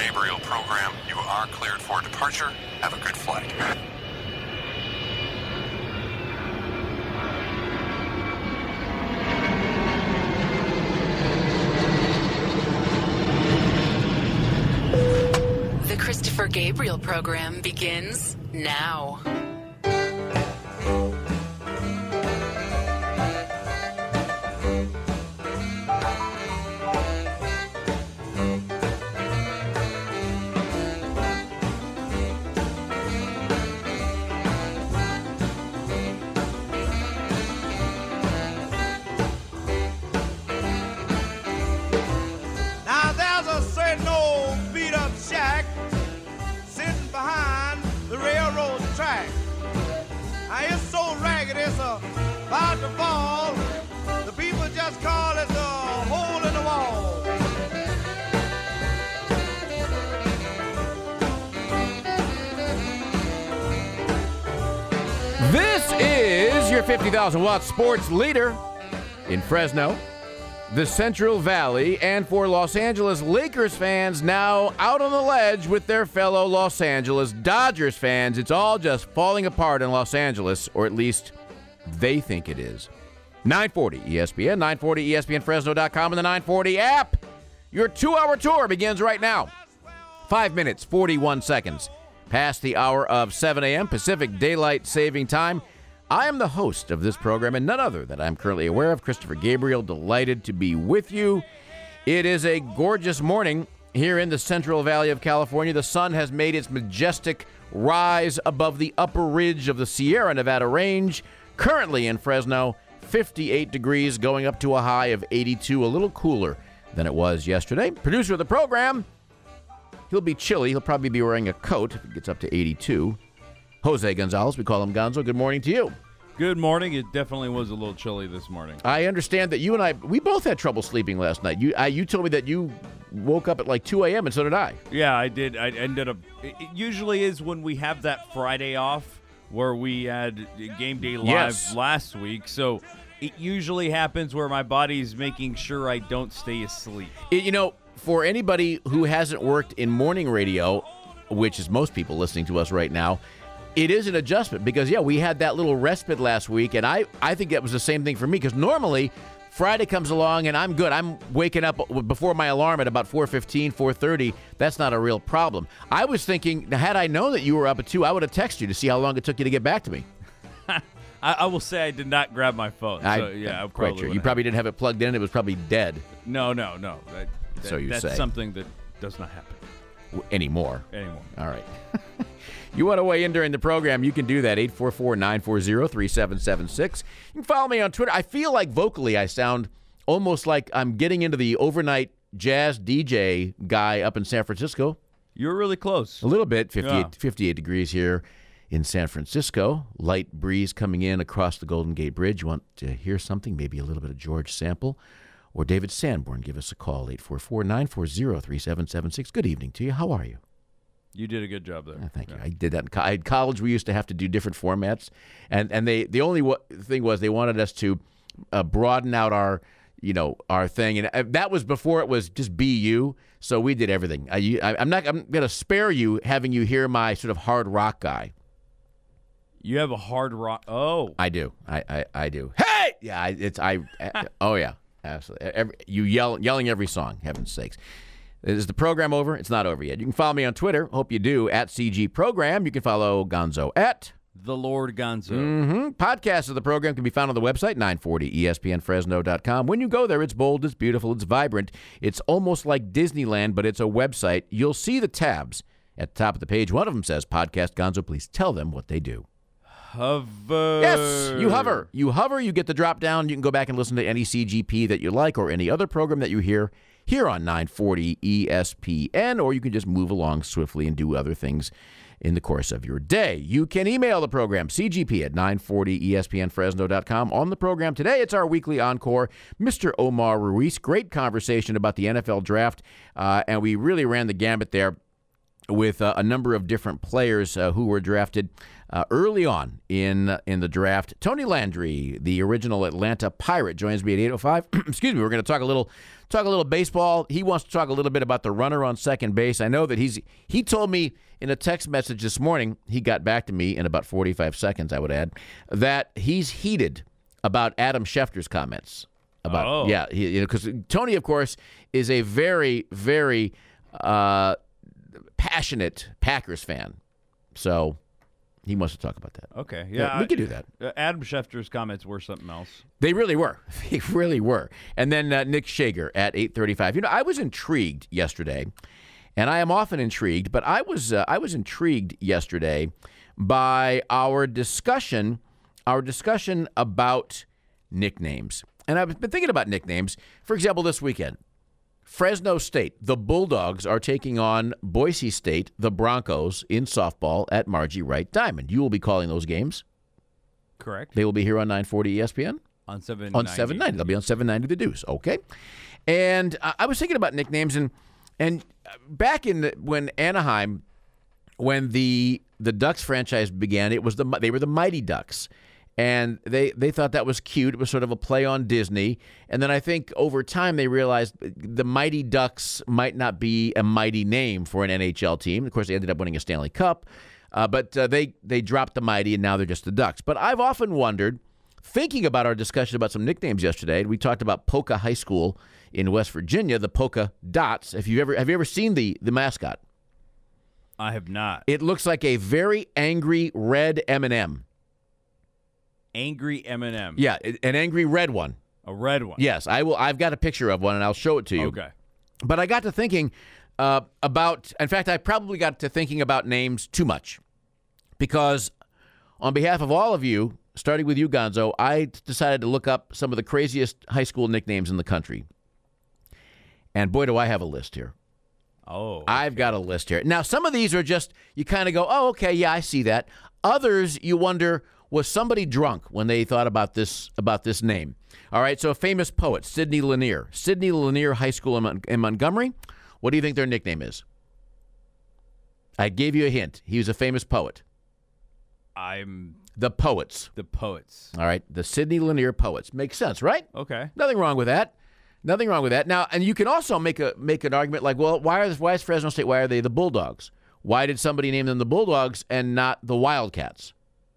Gabriel program. You are cleared for departure. Have a good flight. The Christopher Gabriel program begins now. Now there's a certain old beat-up shack sitting behind the railroad track. Now it's so ragged it's about to fall. The people just call it the hole in the wall. This is your 50,000 watt sports leader in Fresno, the Central Valley, and for Los Angeles Lakers fans now out on the ledge with their fellow Los Angeles Dodgers fans. It's all just falling apart in Los Angeles, or at least they think it is. 940 ESPN, 940 ESPNFresno.com, and the 940 app. Your 2-hour tour begins right now. 5 minutes, 41 seconds past the hour of 7 a.m. Pacific Daylight Saving Time. I am the host of this program, and none other that I'm currently aware of, Christopher Gabriel, delighted to be with you. It is a gorgeous morning here in the Central Valley of California. The sun has made its majestic rise above the upper ridge of the Sierra Nevada range. Currently in Fresno, 58 degrees, going up to a high of 82, a little cooler than it was yesterday. Producer of the program, he'll be chilly. He'll probably be wearing a coat if it gets up to 82. Jose Gonzalez, we call him Gonzo. Good morning to you. Good morning. It definitely was a little chilly this morning. I understand that you and I, we both had trouble sleeping last night. You told me that you woke up at like 2 a.m. and so did I. Yeah, I did. I ended up, it usually is when we have that Friday off where we had Game Day Live last week. So it usually happens where my body's making sure I don't stay asleep. For anybody who hasn't worked in morning radio, which is most people listening to us right now, it is an adjustment because, we had that little respite last week, and I think that was the same thing for me because normally Friday comes along and I'm good. I'm waking up before my alarm at about 4:15, 4:30. That's not a real problem. I was thinking, had I known that you were up at 2, I would have texted you to see how long it took you to get back to me. I will say I did not grab my phone. I'm quite sure. You probably didn't have it plugged in. It was probably dead. No. So you that's say. Something that does not happen. Anymore. All right. You want to weigh in during the program, you can do that, 844-940-3776. You can follow me on Twitter. I feel like vocally I sound almost like I'm getting into the overnight jazz DJ guy up in San Francisco. You're really close. A little bit, 58 degrees here in San Francisco. Light breeze coming in across the Golden Gate Bridge. You want to hear something, maybe a little bit of George Sample or David Sanborn, give us a call, 844-940-3776. Good evening to you. How are you? You did a good job there. Thank you. I did that in college. We used to have to do different formats, and the only thing was they wanted us to broaden out our thing, and that was before it was just be you. So we did everything. I'm going to spare you having you hear my sort of hard rock guy. You have a hard rock. Oh, I do. I do. Hey, yeah. Oh yeah, absolutely. You yelling every song. Heaven's sakes. Is the program over? It's not over yet. You can follow me on Twitter. Hope you do, at CG Program. You can follow Gonzo at The Lord Gonzo. Podcasts of the program can be found on the website, 940ESPNFresno.com. When you go there, it's bold, it's beautiful, it's vibrant. It's almost like Disneyland, but it's a website. You'll see the tabs at the top of the page. One of them says, Podcast Gonzo. Please tell them what they do. Hover. Yes, you hover. You hover, you get the drop down. You can go back and listen to any CGP that you like or any other program that you hear here on 940 ESPN, or you can just move along swiftly and do other things in the course of your day. You can email the program, cgp at 940ESPNFresno.com. On the program today, it's our weekly encore, Mr. Omar Ruiz. Great conversation about the NFL draft, and we really ran the gambit there with a number of different players who were drafted early on in the draft. Tony Landry, the original Atlanta Pirate, joins me at 8:05. Excuse me. We're going to talk a little baseball. He wants to talk a little bit about the runner on second base. I know that he told me in a text message this morning, he got back to me in about 45 seconds, I would add, that he's heated about Adam Schefter's comments. Because Tony, of course, is a very, very passionate Packers fan. So he wants to talk about that. Okay, yeah, we could do that. Adam Schefter's comments were something else. They really were. They really were. And then Nick Schager at 8:35. I was intrigued yesterday, and I am often intrigued, but I was intrigued yesterday by our discussion about nicknames. And I've been thinking about nicknames. For example, this weekend, Fresno State, the Bulldogs, are taking on Boise State, the Broncos, in softball at Margie Wright Diamond. You will be calling those games. Correct. They will be here on 940 ESPN? On 790. On 790. They'll be on 790 The Deuce. Okay. And I was thinking about nicknames, and back when Anaheim, when the Ducks franchise began, they were the Mighty Ducks. And they thought that was cute. It was sort of a play on Disney. And then I think over time they realized the Mighty Ducks might not be a mighty name for an NHL team. Of course, they ended up winning a Stanley Cup. But they dropped the Mighty, and now they're just the Ducks. But I've often wondered, thinking about our discussion about some nicknames yesterday, we talked about Polka High School in West Virginia, the Polka Dots. Have you ever seen the mascot? I have not. It looks like a very angry red M&M. Angry M&M. Yeah, an angry red one. A red one. Yes, I will. I've got a picture of one, and I'll show it to you. Okay. But I got to thinking about. In fact, I probably got to thinking about names too much, because on behalf of all of you, starting with you, Gonzo, I decided to look up some of the craziest high school nicknames in the country. And boy, do I have a list here. Oh. Okay. I've got a list here. Now, some of these are just, you kind of go, oh, okay, yeah, I see that. Others, you wonder, was somebody drunk when they thought about this name? All right, so a famous poet, Sidney Lanier. Sidney Lanier High School in Montgomery. What do you think their nickname is? I gave you a hint. He was a famous poet. The Poets. The Poets. All right, the Sidney Lanier Poets. Makes sense, right? Okay. Nothing wrong with that. Nothing wrong with that. Now, and you can also make an argument like, well, why is Fresno State, why are they the Bulldogs? Why did somebody name them the Bulldogs and not the Wildcats?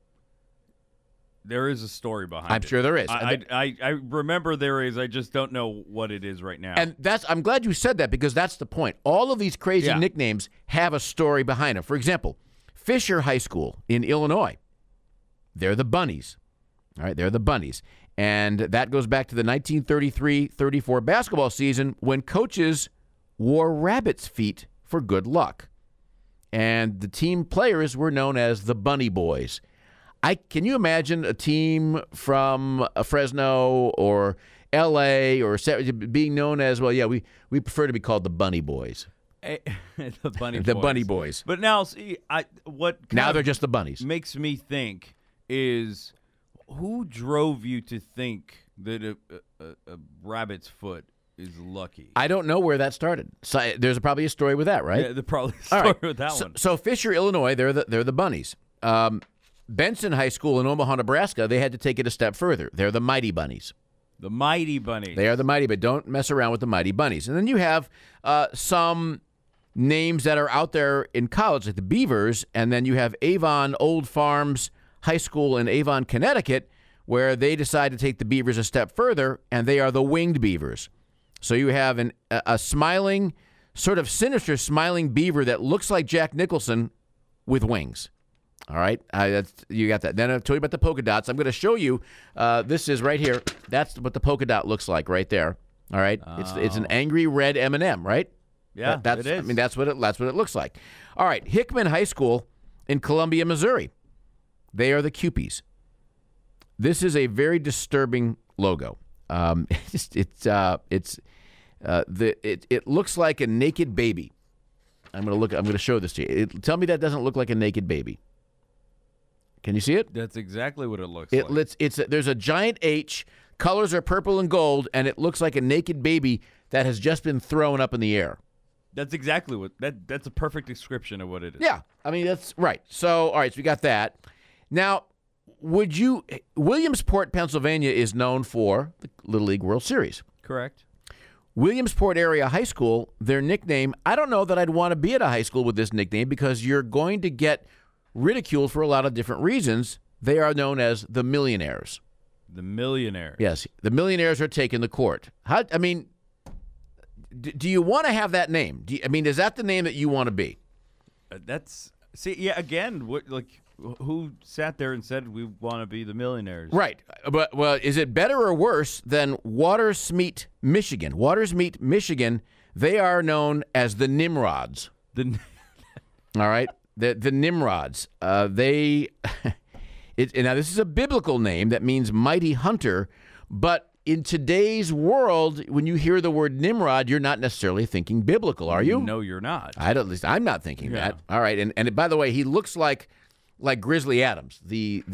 There is a story behind it. I'm sure there is. I remember there is. I just don't know what it is right now. And I'm glad you said that, because that's the point. All of these crazy nicknames have a story behind them. For example, Fisher High School in Illinois, they're the Bunnies. All right, they're the Bunnies. And that goes back to the 1933-34 basketball season, when coaches wore rabbit's feet for good luck. And the team players were known as the Bunny Boys. Can you imagine a team from Fresno or L.A. or being known as, well, yeah, we prefer to be called the Bunny Boys. The Bunny Boys. The Bunny Boys. But now, see, now they're just the Bunnies. Makes me think is, who drove you to think that a rabbit's foot is lucky? I don't know where that started. So there's probably a story with that, right? Yeah, there's probably a story with that one. So Fisher, Illinois, they're the Bunnies. Benson High School in Omaha, Nebraska, they had to take it a step further. They're the Mighty Bunnies. The Mighty Bunnies. They are the Mighty, but don't mess around with the Mighty Bunnies. And then you have some names that are out there in college, like the Beavers, and then you have Avon Old Farms High School in Avon, Connecticut, where they decide to take the Beavers a step further, and they are the Winged Beavers. So you have a smiling, sort of sinister smiling beaver that looks like Jack Nicholson with wings. All right, you got that. Then I told you about the polka dots. I'm going to show you. This is right here. That's what the polka dot looks like right there. All right, it's an angry red M&M, right? Yeah, it is. I mean, that's what it looks like. All right, Hickman High School in Columbia, Missouri. They are the Cupies. This is a very disturbing logo. It looks like a naked baby. I'm going to show this to you. Tell me that doesn't look like a naked baby. Can you see it? That's exactly what it looks like. There's a giant H. Colors are purple and gold, and it looks like a naked baby that has just been thrown up in the air. That's exactly what that's a perfect description of what it is. Yeah, I mean that's right. So all right, so we got that, Now, Williamsport, Pennsylvania is known for the Little League World Series. Correct. Williamsport Area High School, their nickname, I don't know that I'd want to be at a high school with this nickname because you're going to get ridiculed for a lot of different reasons. They are known as the Millionaires. The Millionaires. Yes, the Millionaires are taking the court. Do you want to have that name? Is that the name that you want to be? Who sat there and said we want to be the Millionaires? Right. But, is it better or worse than Watersmeet, Michigan? Watersmeet, Michigan, they are known as the Nimrods. All right? The Nimrods. Now, this is a biblical name that means mighty hunter, but in today's world, when you hear the word Nimrod, you're not necessarily thinking biblical, are you? No, you're not. At least I'm not thinking that. All right. And by the way, he looks like Grizzly Adams. It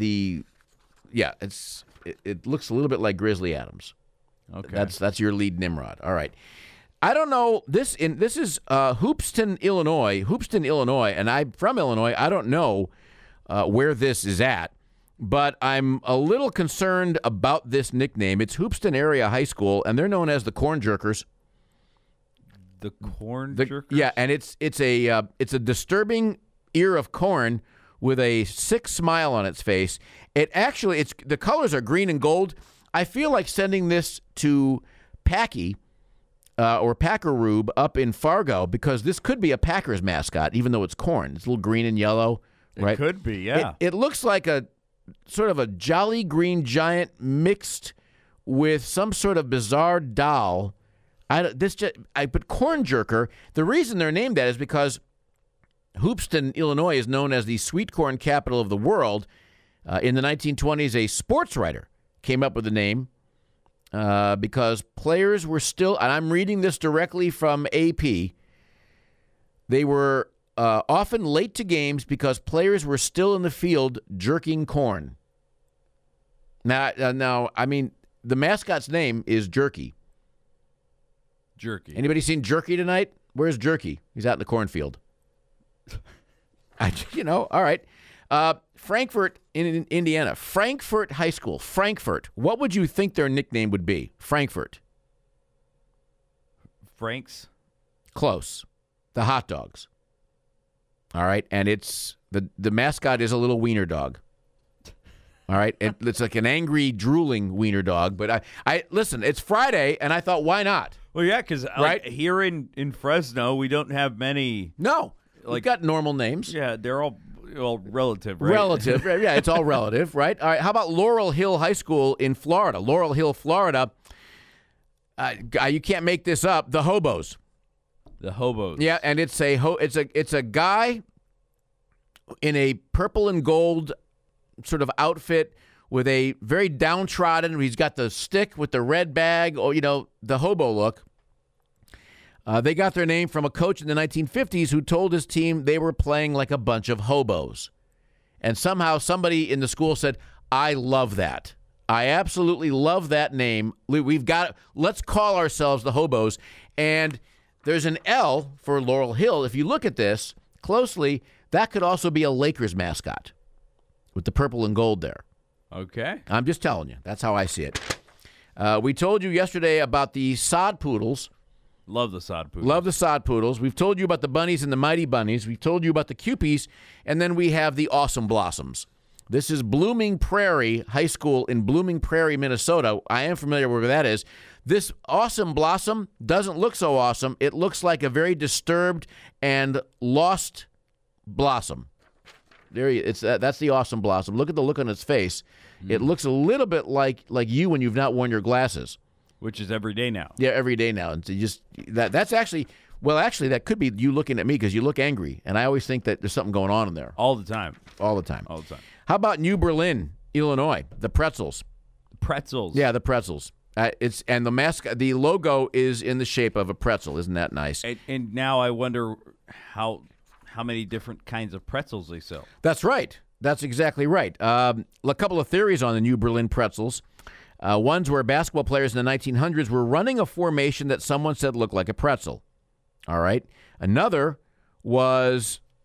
looks a little bit like Grizzly Adams. Okay. That's your lead Nimrod. All right. I don't know. This is Hoopeston, Illinois, and I'm from Illinois. I don't know where this is at, but I'm a little concerned about this nickname. It's Hoopeston Area High School, and they're known as the Corn Jerkers. The Corn Jerkers? Yeah, and it's a disturbing ear of corn with a sick smile on its face. The colors are green and gold. I feel like sending this to Packy or Packaroob up in Fargo because this could be a Packers mascot, even though it's corn. It's a little green and yellow, right? It could be, yeah. It looks like a sort of a Jolly Green Giant mixed with some sort of bizarre doll. But Corn Jerker, the reason they're named that is because Hoopeston, Illinois is known as the sweet corn capital of the world. In the 1920s, a sports writer came up with the name because players were still, and I'm reading this directly from AP, they were often late to games because players were still in the field jerking corn. Now, the mascot's name is Jerky. Jerky. Anybody seen Jerky tonight? Where's Jerky? He's out in the cornfield. All right. Frankfort in Indiana. Frankfort High School. Frankfort. What would you think their nickname would be? Frankfort. Franks? Close. The hot dogs. All right. And it's the mascot is a little wiener dog. All right. It's like an angry, drooling wiener dog. But I listen, it's Friday, and I thought, why not? Well, yeah, because here in Fresno, we don't have many. No. We've got normal names. Yeah, they're all relative, right? Relative. Yeah, it's all relative, right? All right. How about Laurel Hill High School in Florida? Laurel Hill, Florida. You can't make this up. The Hobos. The Hobos. Yeah, and it's a guy in a purple and gold sort of outfit with a very downtrodden. He's got the stick with the red bag, or the hobo look. They got their name from a coach in the 1950s who told his team they were playing like a bunch of hobos. And somehow somebody in the school said, I love that. I absolutely love that name. Let's call ourselves the Hobos. And there's an L for Laurel Hill. If you look at this closely, that could also be a Lakers mascot with the purple and gold there. Okay. I'm just telling you. That's how I see it. We told you yesterday about the sod poodles. Love the sod poodles. Love the sod poodles. We've told you about the bunnies and the mighty bunnies. We've told you about the Cupies. And then we have the awesome blossoms. This is Blooming Prairie High School in Blooming Prairie, Minnesota. I am familiar with where that is. This awesome blossom doesn't look so awesome. It looks like a very disturbed and lost blossom. That's the awesome blossom. Look at the look on its face. It looks a little bit like you when you've not worn your glasses. Which is every day now. Yeah, every day now. And so that's actually that could be you looking at me because you look angry, and I always think that there's something going on in there. All the time. All the time. All the time. How about New Berlin, Illinois? The Pretzels. Pretzels. Yeah, the Pretzels. And the mascot, the logo is in the shape of a pretzel. Isn't that nice? And now I wonder how many different kinds of pretzels they sell. That's right. That's exactly right. A couple of theories on the New Berlin Pretzels. One's where basketball players in the 1900s were running a formation that someone said looked like a pretzel. All right. Another was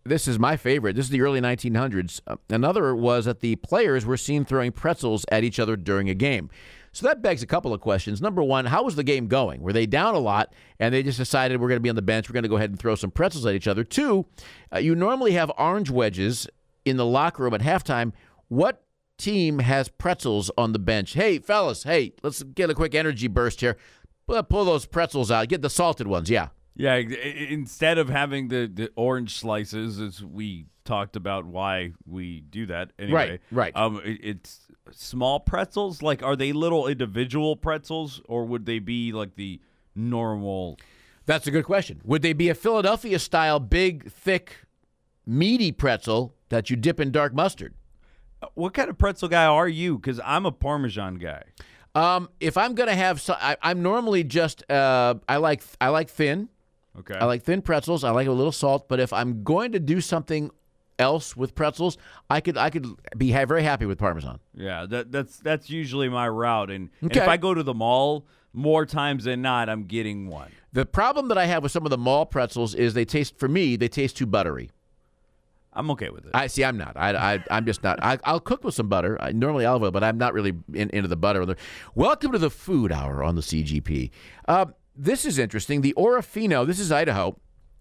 this is my favorite. This is the early 1900s. Another was that the players were seen throwing pretzels at each other during a game. So that begs a couple of questions. Number one, how was the game going? Were they down a lot and they just decided we're going to be on the bench, we're going to go ahead and throw some pretzels at each other? Two, you normally have orange wedges in the locker room at halftime. What team has pretzels on the bench? Hey, fellas, let's get a quick energy burst here. Pull those pretzels out. Get the salted ones, yeah. Yeah, instead of having the orange slices, as we talked about why we do that anyway. Right. It's small pretzels. Like, are they little individual pretzels, or would they be like the normal? That's a good question. Would they be a Philadelphia-style, big, thick, meaty pretzel that you dip in dark mustard? What kind of pretzel guy are you? Because I'm a Parmesan guy. If I'm going to have, I'm normally just, I like thin. Okay. I like thin pretzels. I like a little salt. But if I'm going to do something else with pretzels, I could be very happy with Parmesan. Yeah, that's usually my route. And Okay. if I go to the mall, more times than not, I'm getting one. The problem that I have with some of the mall pretzels is they taste too buttery. I'm okay with it. I'm not. I'm just not. I'll cook with some butter. Normally olive oil, but I'm not really into the butter. Welcome to the Food Hour on the CGP. This is interesting. The Orofino, this is Idaho.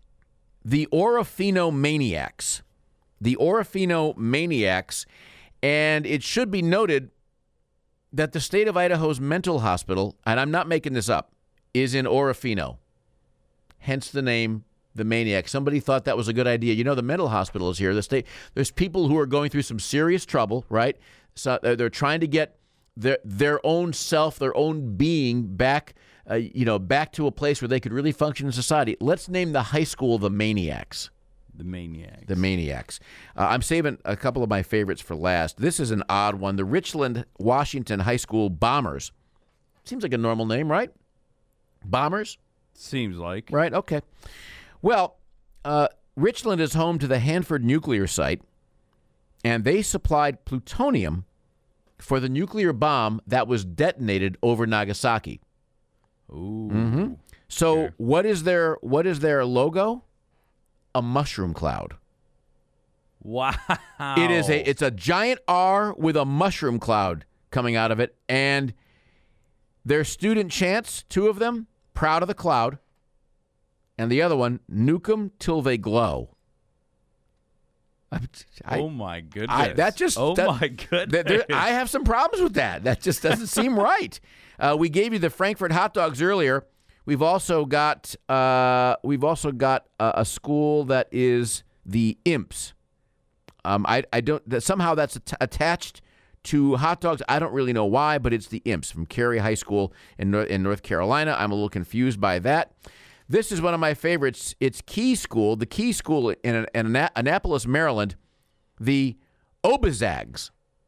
The Orofino Maniacs. The Orofino Maniacs. And it should be noted that the state of Idaho's mental hospital, and I'm not making this up, is in Orofino. Hence the name, the Maniac. Somebody thought that was a good idea. You know, the mental hospital is here. The state, there's people who are going through some serious trouble, right? So they're trying to get their own self, their own being back, back to a place where they could really function in society. Let's name the high school the Maniacs. The Maniacs. The Maniacs. I'm saving a couple of my favorites for last. This is an odd one. The Richland, Washington High School Bombers. Seems like a normal name, right? Bombers? Seems like. Right, okay. Well, Richland is home to the Hanford nuclear site, and they supplied plutonium for the nuclear bomb that was detonated over Nagasaki. Ooh. Mm-hmm. So Okay. what is their logo? A mushroom cloud. Wow. It's a giant R with a mushroom cloud coming out of it, and their student chants, two of them, proud of the cloud, and the other one, nuke 'em till they glow. Oh my goodness. My goodness. I have some problems with that. That just doesn't seem right. We gave you the Frankfurt hot dogs earlier. We've also got a school that is the Imps. I don't somehow that's attached to hot dogs. I don't really know why, but it's the Imps from Cary High School in North Carolina. I'm a little confused by that. This is one of my favorites. It's Key School, the Key School in Annapolis, Maryland, the Obazags.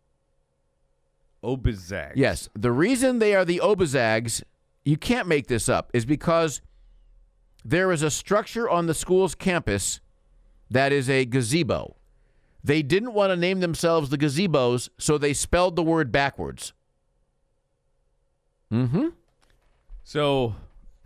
Obazags. Yes. The reason they are the Obazags, you can't make this up, is because there is a structure on the school's campus that is a gazebo. They didn't want to name themselves the Gazebos, so they spelled the word backwards. Mm-hmm. So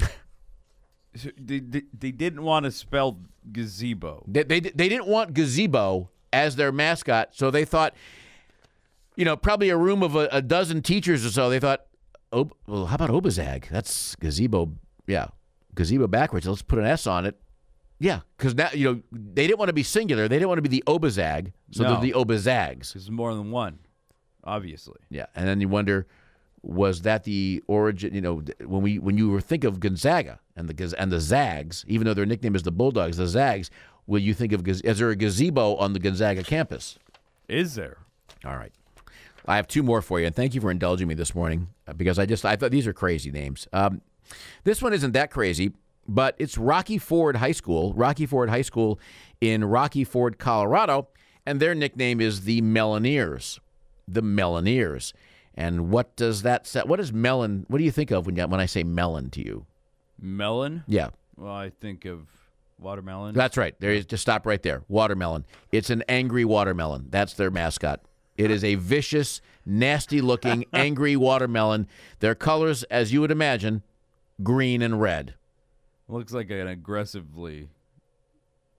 they didn't want to spell gazebo. They didn't want gazebo as their mascot, so they thought, probably a room of a dozen teachers or so, they thought, well, how about Obazag? That's gazebo. Yeah, gazebo backwards. Let's put an S on it. Yeah, because now, they didn't want to be singular. They didn't want to be the Obazag, so they're the Obazags. There's more than one, obviously. Yeah, and then you wonder, was that the origin? When you think of Gonzaga and the Zags, even though their nickname is the Bulldogs, the Zags, will you think of is there a gazebo on the Gonzaga campus? Is there? All right. I have two more for you, and thank you for indulging me this morning because I thought these are crazy names. This one isn't that crazy, but it's Rocky Ford High School in Rocky Ford, Colorado, and their nickname is the Meloneers. The Meloneers. And what does that say? What is melon? What do you think of when I say melon to you? Melon? Yeah. Well, I think of watermelon. That's right. Just stop right there. Watermelon. It's an angry watermelon. That's their mascot. It is a vicious, nasty-looking, angry watermelon. Their colors, as you would imagine, green and red. Looks like an aggressively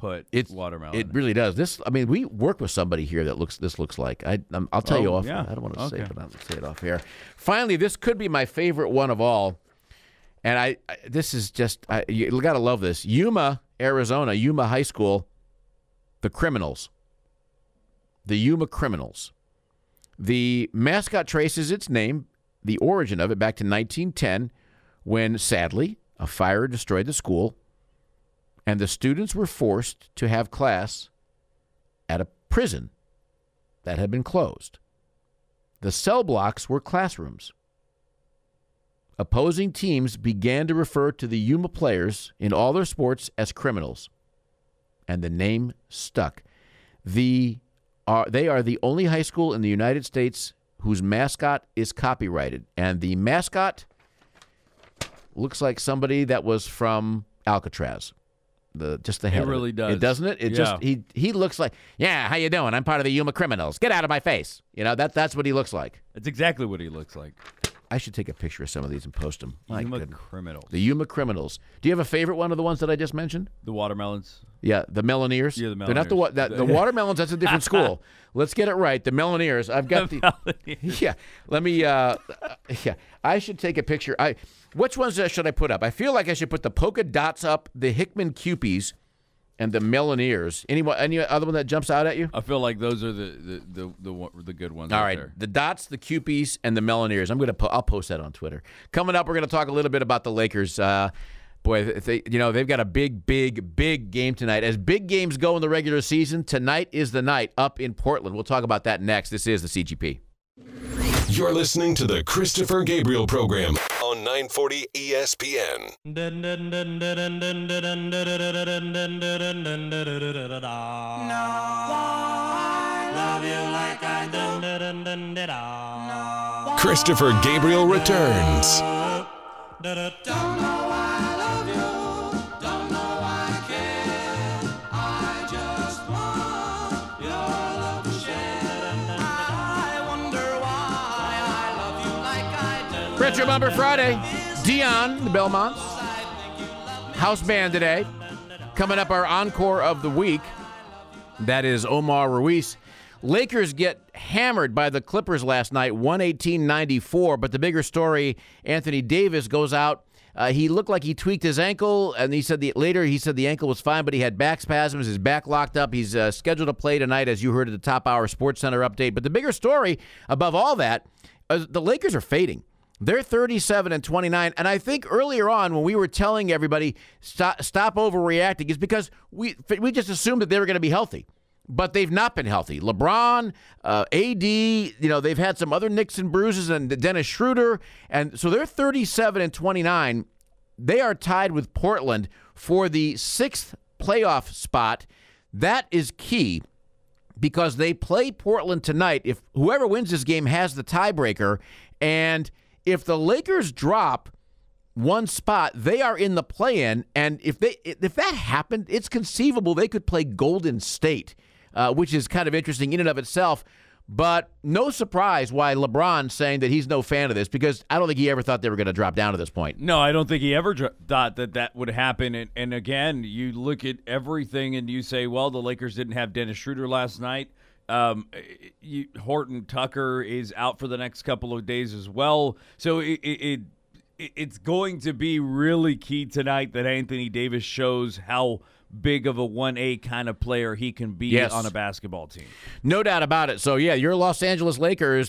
put watermelon. It really does. We work with somebody here that looks like. I'll tell you off. Yeah. I don't want to say it, but I'll say it off here. Finally, this could be my favorite one of all. And this is just, you got to love this. Yuma, Arizona, Yuma High School, the Criminals. The Yuma Criminals. The mascot traces its name, the origin of it, back to 1910, when, sadly, a fire destroyed the school, and the students were forced to have class at a prison that had been closed. The cell blocks were classrooms. Opposing teams began to refer to the Yuma players in all their sports as criminals, and the name stuck. They are the only high school in the United States whose mascot is copyrighted, and the mascot looks like somebody that was from Alcatraz. Just the head. It really does. It doesn't it? Just he looks like, yeah, how you doing? I'm part of the Yuma Criminals. Get out of my face. That's what he looks like. That's exactly what he looks like. I should take a picture of some of these and post them. Yuma Criminals. The Yuma Criminals. Do you have a favorite one of the ones that I just mentioned? The watermelons. Yeah, the Meloneers. Yeah, the Meloneers. They're not the watermelons. That's a different school. Let's get it right. The Meloneers. I've got Yeah. Let me. Yeah. I should take a picture. Which ones should I put up? I feel like I should put the polka dots up, the Hickman Cupies, and the Meloneers. Any other one that jumps out at you? I feel like those are the good ones. All right, there. The dots, the Cupies, and the Meloneers. I'll post that on Twitter. Coming up, we're going to talk a little bit about the Lakers. Boy, they've got a big game tonight. As big games go in the regular season, tonight is the night up in Portland. We'll talk about that next. This is the CGP. You're listening to the Christopher Gabriel Program on 940 ESPN. Christopher Gabriel returns. Don't know why I love you, don't know why I care. I just want your love to share. I wonder why I love you like I do. Retro Bumper Friday. Dion, the Belmonts. House band today. Coming up, our encore of the week. That is Omar Ruiz. Lakers get hammered by the Clippers last night, 118-94. But the bigger story, Anthony Davis goes out. He looked like he tweaked his ankle, and he said the ankle was fine, but he had back spasms, his back locked up. He's scheduled to play tonight, as you heard at the Top Hour Sports Center update. But the bigger story, above all that, the Lakers are fading. They're 37-29, and I think earlier on when we were telling everybody stop overreacting is because we just assumed that they were going to be healthy. But they've not been healthy. LeBron, AD, they've had some other nicks and bruises, and Dennis Schroeder. And so they're 37-29. They are tied with Portland for the 6th playoff spot. That is key because they play Portland tonight. If whoever wins this game has the tiebreaker, and if the Lakers drop one spot, they are in the play-in. And if that happened, it's conceivable they could play Golden State. Which is kind of interesting in and of itself. But no surprise why LeBron's saying that he's no fan of this, because I don't think he ever thought they were going to drop down to this point. No, I don't think he ever thought that would happen. And again, you look at everything and you say, well, the Lakers didn't have Dennis Schroeder last night. Horton Tucker is out for the next couple of days as well. So it's going to be really key tonight that Anthony Davis shows how big of a 1A kind of player he can be on a basketball team. No doubt about it. So, yeah, your Los Angeles Lakers,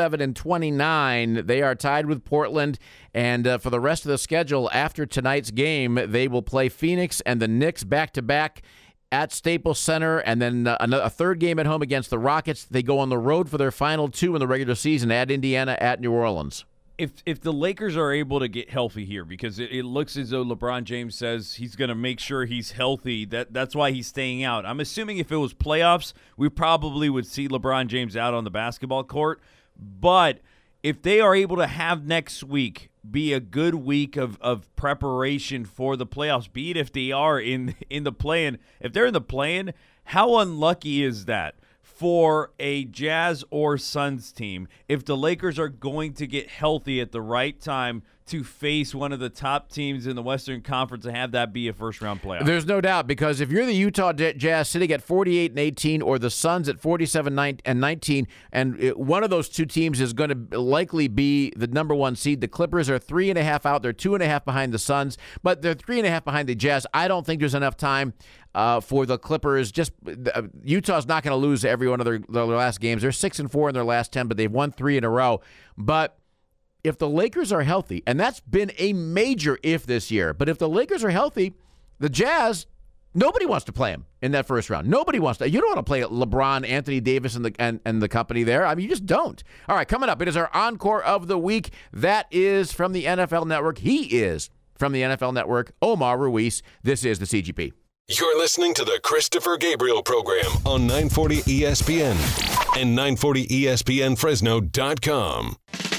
37-29. They are tied with Portland. And for the rest of the schedule, after tonight's game, they will play Phoenix and the Knicks back-to-back at Staples Center, and then a third game at home against the Rockets. They go on the road for their final 2 in the regular season at Indiana, at New Orleans. If the Lakers are able to get healthy here, because it looks as though LeBron James says he's going to make sure he's healthy, that's why he's staying out. I'm assuming if it was playoffs, we probably would see LeBron James out on the basketball court. But if they are able to have next week be a good week of preparation for the playoffs, be it if they are in the play-in, if they're in the play-in, how unlucky is that for a Jazz or Suns team if the Lakers are going to get healthy at the right time to face one of the top teams in the Western Conference and have that be a first-round playoff. There's no doubt, because if you're the Utah Jazz sitting at 48-18 or the Suns at 47-19, and one of those two teams is going to likely be the number one seed, the Clippers are 3.5 out. They're 2.5 behind the Suns, but they're 3.5 behind the Jazz. I don't think there's enough time for the Clippers. Utah's not going to lose every one of their last games. They're 6-4 in their last 10, but they've won 3 in a row. But if the Lakers are healthy, and that's been a major if this year, but if the Lakers are healthy, the Jazz, nobody wants to play them in that first round. Nobody wants to. You don't want to play LeBron, Anthony Davis, and the company there. I mean, you just don't. All right, coming up, it is our encore of the week. That is from the NFL Network. He is from the NFL Network, Omar Ruiz. This is the CGP. You're listening to the Christopher Gabriel Program on 940 ESPN and 940ESPNFresno.com.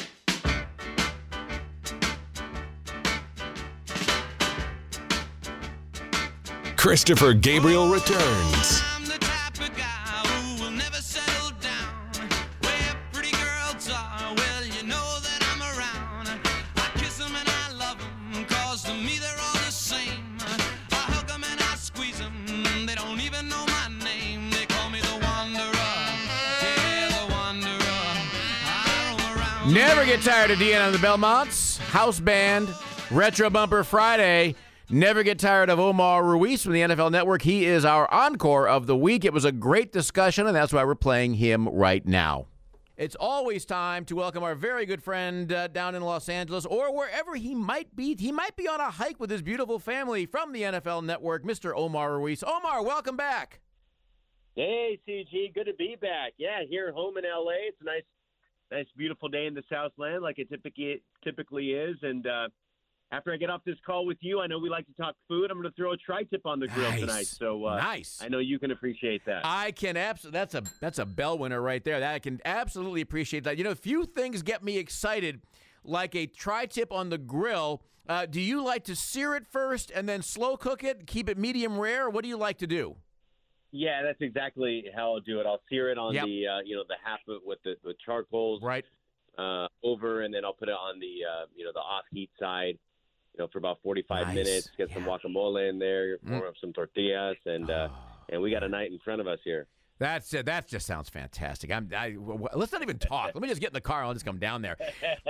Christopher Gabriel returns. I'm the type of guy who will never settle down. Where pretty girls are, well, you know that I'm around. I kiss them and I love them, 'cause to me they're all the same. I hug them and I squeeze them, they don't even know my name. They call me the Wanderer, yeah, the Wanderer. I roam around. Never get tired of Deanna and the Belmonts. House Band, Retro Bumper Friday. Never get tired of Omar Ruiz from the NFL Network. He is our encore of the week. It was a great discussion, and that's why we're playing him right now. It's always time to welcome our very good friend down in Los Angeles or wherever he might be. He might be on a hike with his beautiful family from the NFL Network, Mr. Omar Ruiz. Omar, welcome back. Hey, CG, good to be back. Yeah, here at home in LA. It's a nice, beautiful day in the Southland, like it typically is. And after I get off this call with you, I know we like to talk food. I'm going to throw a tri-tip on the grill tonight. So nice. I know you can appreciate that. I can absolutely. That's a bell winner right there. That I can absolutely appreciate that. You know, few things get me excited like a tri-tip on the grill. Do you like to sear it first and then slow cook it, keep it medium rare? Or what do you like to do? Yeah, that's exactly how I'll do it. I'll sear it on the the half of it with the charcoals right over, and then I'll put it on the the off heat side. For about 45 minutes, get some guacamole in there, warm up some tortillas, and we got a night in front of us here. That's it. That just sounds fantastic. Let's not even talk. Let me just get in the car and I'll just come down there.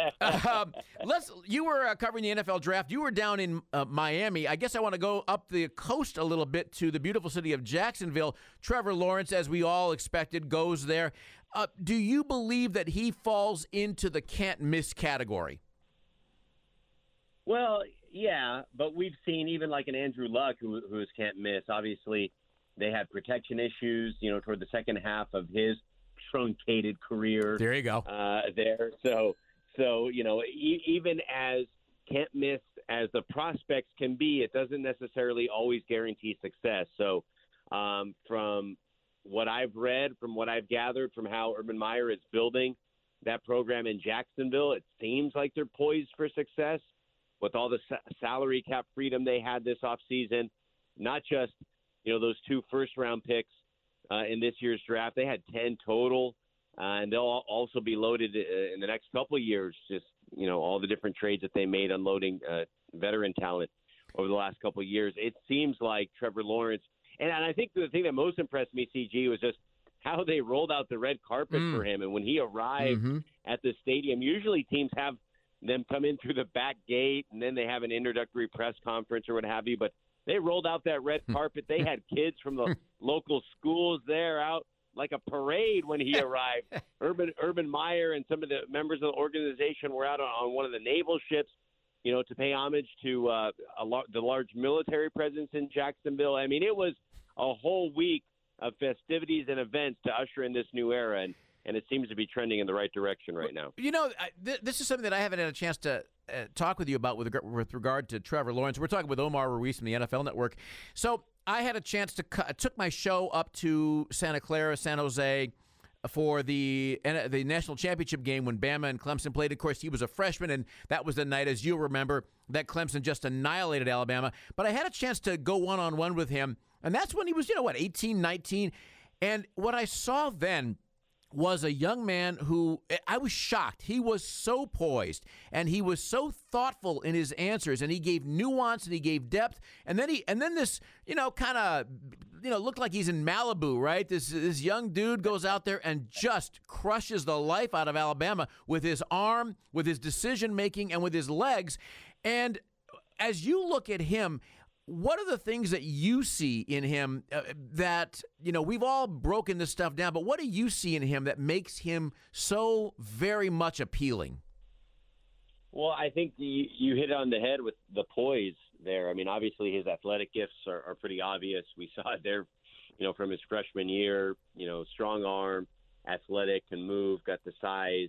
You were covering the NFL draft. You were down in Miami. I guess I want to go up the coast a little bit to the beautiful city of Jacksonville. Trevor Lawrence, as we all expected, goes there. Do you believe that he falls into the can't miss category? Well, yeah, but we've seen even like an Andrew Luck who can't miss. Obviously, they had protection issues, toward the second half of his truncated career. There you go. So even as can't miss as the prospects can be, it doesn't necessarily always guarantee success. So from what I've read, from what I've gathered, from how Urban Meyer is building that program in Jacksonville, it seems like they're poised for success. With all the salary cap freedom they had this offseason, not just, those 2 first-round picks in this year's draft. They had 10 total, and they'll also be loaded in the next couple of years, just, all the different trades that they made unloading veteran talent over the last couple of years. It seems like Trevor Lawrence, and I think the thing that most impressed me, CG, was just how they rolled out the red carpet for him. And when he arrived at the stadium, usually teams have them come in through the back gate, and then they have an introductory press conference or what have you. But they rolled out that red carpet. They had kids from the local schools there out like a parade when he arrived. Urban Meyer and some of the members of the organization were out on one of the naval ships, to pay homage to the large military presence in Jacksonville. I mean, it was a whole week of festivities and events to usher in this new era, and it seems to be trending in the right direction right now. This is something that I haven't had a chance to talk with you about with regard to Trevor Lawrence. We're talking with Omar Ruiz from the NFL Network. So I had a chance to took my show up to Santa Clara, San Jose, for the national championship game when Bama and Clemson played. Of course, he was a freshman, and that was the night, as you'll remember, that Clemson just annihilated Alabama. But I had a chance to go one-on-one with him, and that's when he was, 18, 19. And what I saw then was a young man who I was shocked. He was so poised and he was so thoughtful in his answers, and he gave nuance and he gave depth. And then this, kind of, looked like he's in Malibu, right? This young dude goes out there and just crushes the life out of Alabama with his arm, with his decision making, and with his legs. And as you look at him, what are the things that you see in him that, we've all broken this stuff down, but what do you see in him that makes him so very much appealing? Well, I think you hit on the head with the poise there. I mean, obviously his athletic gifts are pretty obvious. We saw it there, from his freshman year, strong arm, athletic, can move, got the size,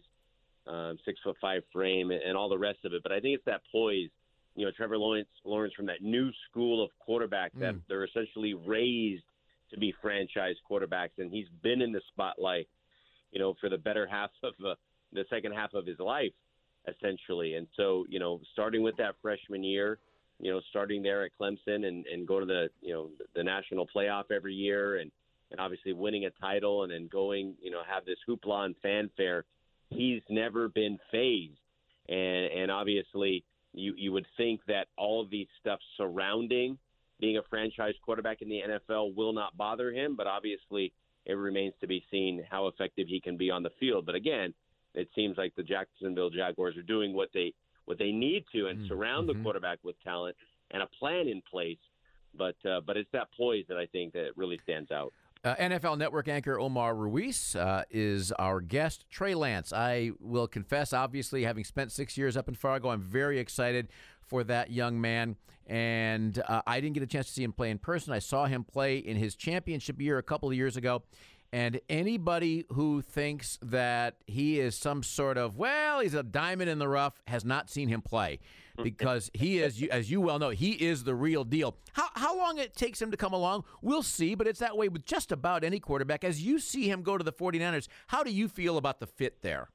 6'5" frame, and all the rest of it. But I think it's that poise. Trevor Lawrence from that new school of quarterbacks that they're essentially raised to be franchise quarterbacks, and he's been in the spotlight, for the better half of the second half of his life, essentially. And so, starting with that freshman year, starting there at Clemson and going to the national playoff every year, and obviously winning a title, and then going, have this hoopla and fanfare. He's never been fazed, and obviously. You would think that all of these stuff surrounding being a franchise quarterback in the NFL will not bother him, but obviously it remains to be seen how effective he can be on the field. But again, it seems like the Jacksonville Jaguars are doing what they need to and surround the quarterback with talent and a plan in place. But it's that poise that I think that really stands out. NFL Network anchor Omar Ruiz is our guest. Trey Lance, I will confess, obviously, having spent 6 years up in Fargo, I'm very excited for that young man. And I didn't get a chance to see him play in person. I saw him play in his championship year a couple of years ago. And anybody who thinks that he is some sort of, he's a diamond in the rough, has not seen him play, because he is, as you well know, he is the real deal. How long it takes him to come along, we'll see, but it's that way with just about any quarterback. As you see him go to the 49ers, how do you feel about the fit there?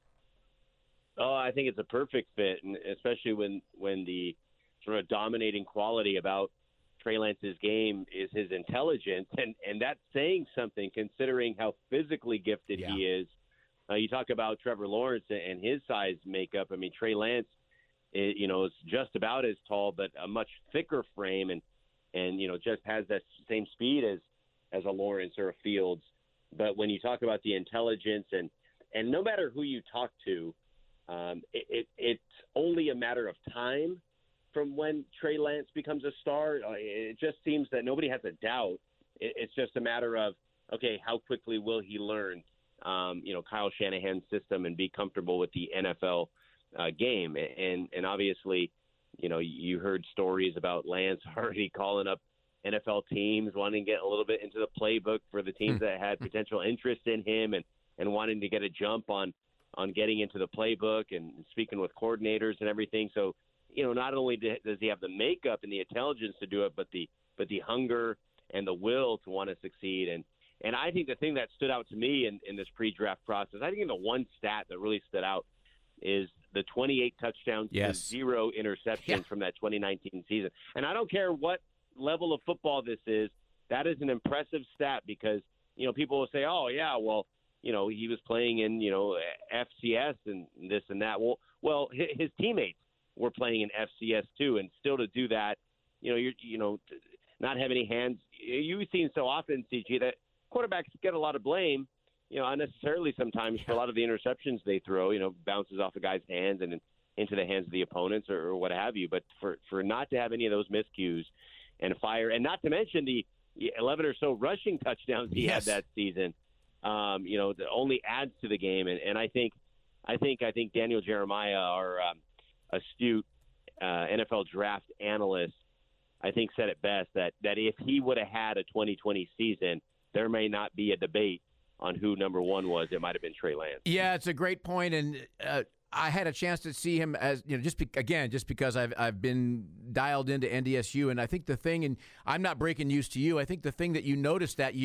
Oh, I think it's a perfect fit, and especially when the sort of dominating quality about Trey Lance's game is his intelligence, and that's saying something considering how physically gifted he is. You talk about Trevor Lawrence and his size makeup. I mean, Trey Lance, is just about as tall, but a much thicker frame, and just has that same speed as a Lawrence or a Fields. But when you talk about the intelligence and no matter who you talk to, it's only a matter of time from when Trey Lance becomes a star. It just seems that nobody has a doubt. It's just a matter of, okay, how quickly will he learn, Kyle Shanahan's system and be comfortable with the NFL game. And obviously, you heard stories about Lance already calling up NFL teams, wanting to get a little bit into the playbook for the teams that had potential interest in him and wanting to get a jump on getting into the playbook and speaking with coordinators and everything. So, not only does he have the makeup and the intelligence to do it, but the hunger and the will to want to succeed. And I think the thing that stood out to me in this pre-draft process, I think the one stat that really stood out is the 28 touchdowns to 0 interceptions from that 2019 season. And I don't care what level of football this is, that is an impressive stat because, people will say, oh, yeah, well, he was playing in, FCS and this and that. Well, his teammates were playing in FCS too, and still to do that, you're not have any hands. You've seen so often, CG, that quarterbacks get a lot of blame, unnecessarily sometimes for a lot of the interceptions they throw. Bounces off a guy's hands and into the hands of the opponents or what have you. But for not to have any of those miscues and fire, and not to mention the 11 or so rushing touchdowns he had that season, that only adds to the game. And I think Daniel Jeremiah, our astute NFL draft analyst, I think said it best that if he would have had a 2020 season, there may not be a debate on who number one was. It might have been Trey Lance. Yeah, it's a great point, and I had a chance to see him as just because I've been dialed into NDSU, and I think the thing, and I'm not breaking news to you, I think the thing that you noticed that year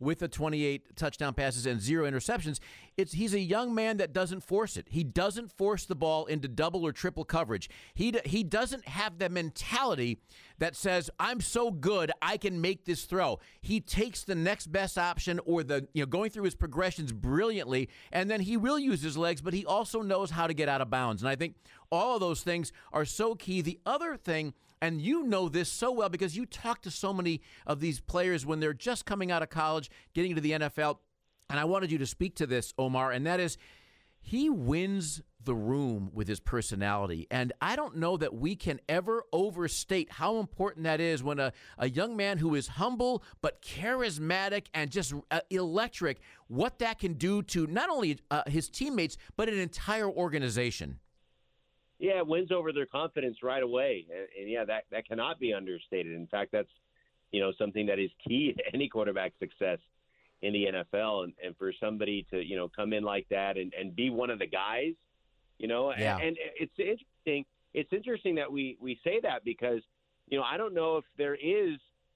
with the 28 touchdown passes and 0 interceptions. He's a young man that doesn't force it. He doesn't force the ball into double or triple coverage. He doesn't have the mentality that says, I'm so good, I can make this throw. He takes the next best option or going through his progressions brilliantly, and then he will use his legs, but he also knows how to get out of bounds. And I think all of those things are so key. The other thing, and you know this so well because you talk to so many of these players when they're just coming out of college, getting into the NFL, and I wanted you to speak to this, Omar, and that is he wins the room with his personality. And I don't know that we can ever overstate how important that is when a young man who is humble but charismatic and just electric, what that can do to not only his teammates, but an entire organization. Yeah, it wins over their confidence right away. And yeah, that cannot be understated. In fact, that's, something that is key to any quarterback success in the NFL. And for somebody to, come in like that and be one of the guys, Yeah. And it's interesting. It's interesting that we say that because, I don't know if there is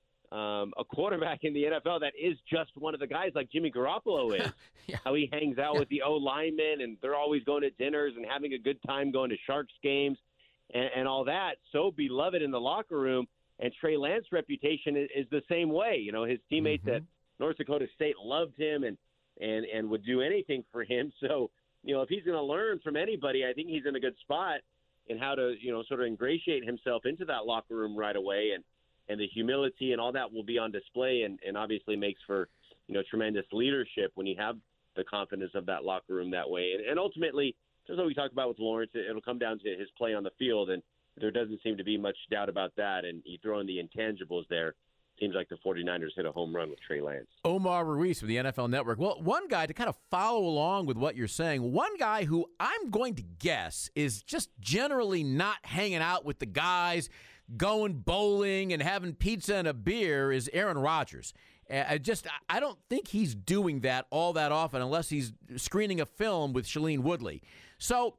a quarterback in the NFL that is just one of the guys like Jimmy Garoppolo is. Yeah. How he hangs out with the O-linemen and they're always going to dinners and having a good time going to Sharks games and all that. So beloved in the locker room. And Trey Lance's reputation is the same way. His teammates at North Dakota State loved him and would do anything for him. So, if he's going to learn from anybody, I think he's in a good spot in how to, sort of ingratiate himself into that locker room right away. And the humility and all that will be on display and obviously makes for, tremendous leadership when you have the confidence of that locker room that way. And ultimately, just like we talked about with Lawrence, it'll come down to his play on the field. And there doesn't seem to be much doubt about that. And you throw in the intangibles there. Seems like the 49ers hit a home run with Trey Lance. Omar Ruiz from the NFL Network. Well, one guy to kind of follow along with what you're saying, one guy who I'm going to guess is just generally not hanging out with the guys, going bowling and having pizza and a beer is Aaron Rodgers. I don't think he's doing that all that often unless he's screening a film with Shailene Woodley. So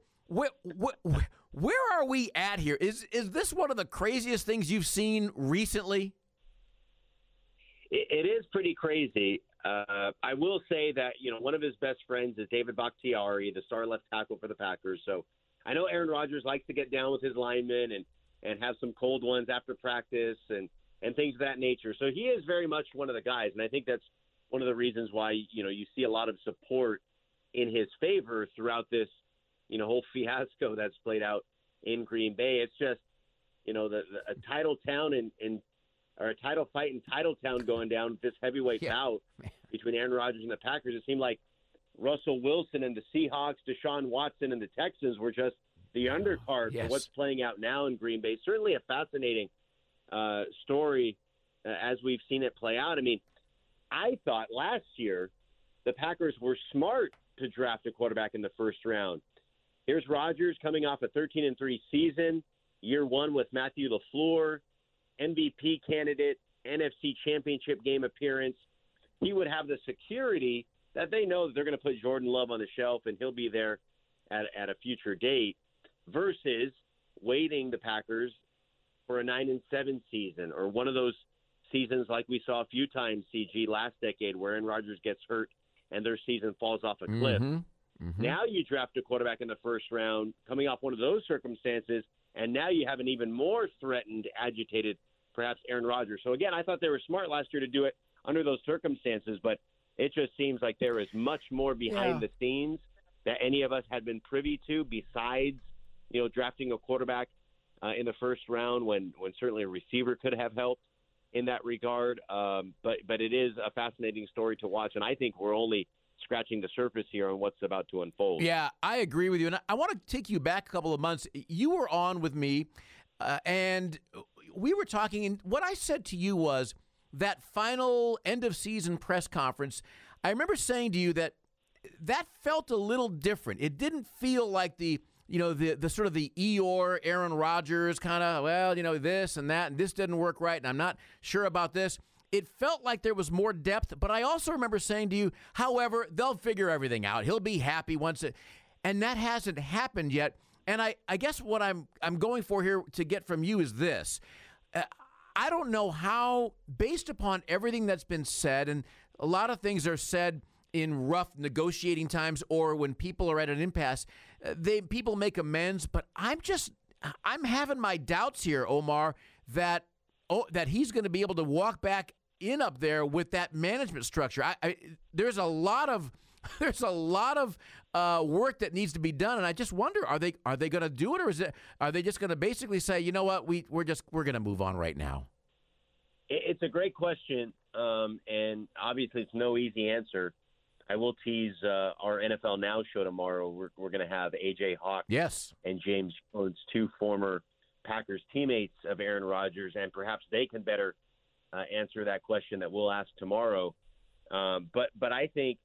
where are we at here? Is this one of the craziest things you've seen recently? It is pretty crazy. I will say that, one of his best friends is David Bakhtiari, the star left tackle for the Packers. So I know Aaron Rodgers likes to get down with his linemen and have some cold ones after practice and things of that nature. So he is very much one of the guys. And I think that's one of the reasons why, you see a lot of support in his favor throughout this, whole fiasco that's played out in Green Bay. It's just, a title town or a title fight in Titletown going down with this heavyweight bout between Aaron Rodgers and the Packers. It seemed like Russell Wilson and the Seahawks, Deshaun Watson and the Texans were just the undercard for what's playing out now in Green Bay. Certainly a fascinating story as we've seen it play out. I mean, I thought last year the Packers were smart to draft a quarterback in the first round. Here's Rodgers coming off a 13-3 season, year one with Matthew LaFleur, MVP candidate, NFC Championship game appearance. He would have the security that they know that they're going to put Jordan Love on the shelf and he'll be there at a future date versus waiting the Packers for a 9-7 season or one of those seasons like we saw a few times, CG, last decade where Aaron Rodgers gets hurt and their season falls off a cliff. Now you draft a quarterback in the first round coming off one of those circumstances, and now you have an even more threatened, agitated, perhaps Aaron Rodgers. So, again, I thought they were smart last year to do it under those circumstances, but it just seems like there is much more behind the scenes that any of us had been privy to besides, drafting a quarterback in the first round when certainly a receiver could have helped in that regard. But it is a fascinating story to watch, and I think we're only scratching the surface here on what's about to unfold. Yeah, I agree with you. And I want to take you back a couple of months. You were on with me, and we were talking, and what I said to you was that final end-of-season press conference, I remember saying to you that felt a little different. It didn't feel like the sort of the Eeyore, Aaron Rodgers kind of, this and that, and this didn't work right, and I'm not sure about this. It felt like there was more depth, but I also remember saying to you, however, they'll figure everything out. He'll be happy once and that hasn't happened yet. And I guess what I'm going for here to get from you is this. I don't know how, based upon everything that's been said, and a lot of things are said in rough negotiating times or when people are at an impasse. People make amends, but I'm having my doubts here, Omar, that he's going to be able to walk back in up there with that management structure. There's a lot of work that needs to be done, and I just wonder, are they going to do it, or are they just going to basically say, you know what, we're going to move on right now? It's a great question, and obviously it's no easy answer. I will tease our NFL Now show tomorrow. We're going to have A.J. Hawk and James Jones, two former Packers teammates of Aaron Rodgers, and perhaps they can better answer that question that we'll ask tomorrow. But I think,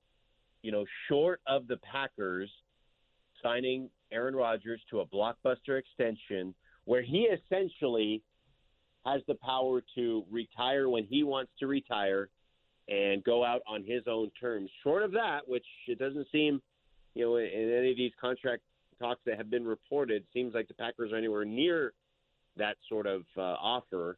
short of the Packers signing Aaron Rodgers to a blockbuster extension where he essentially has the power to retire when he wants to retire and go out on his own terms. Short of that, which it doesn't seem, in any of these contract talks that have been reported, seems like the Packers are anywhere near that sort of offer.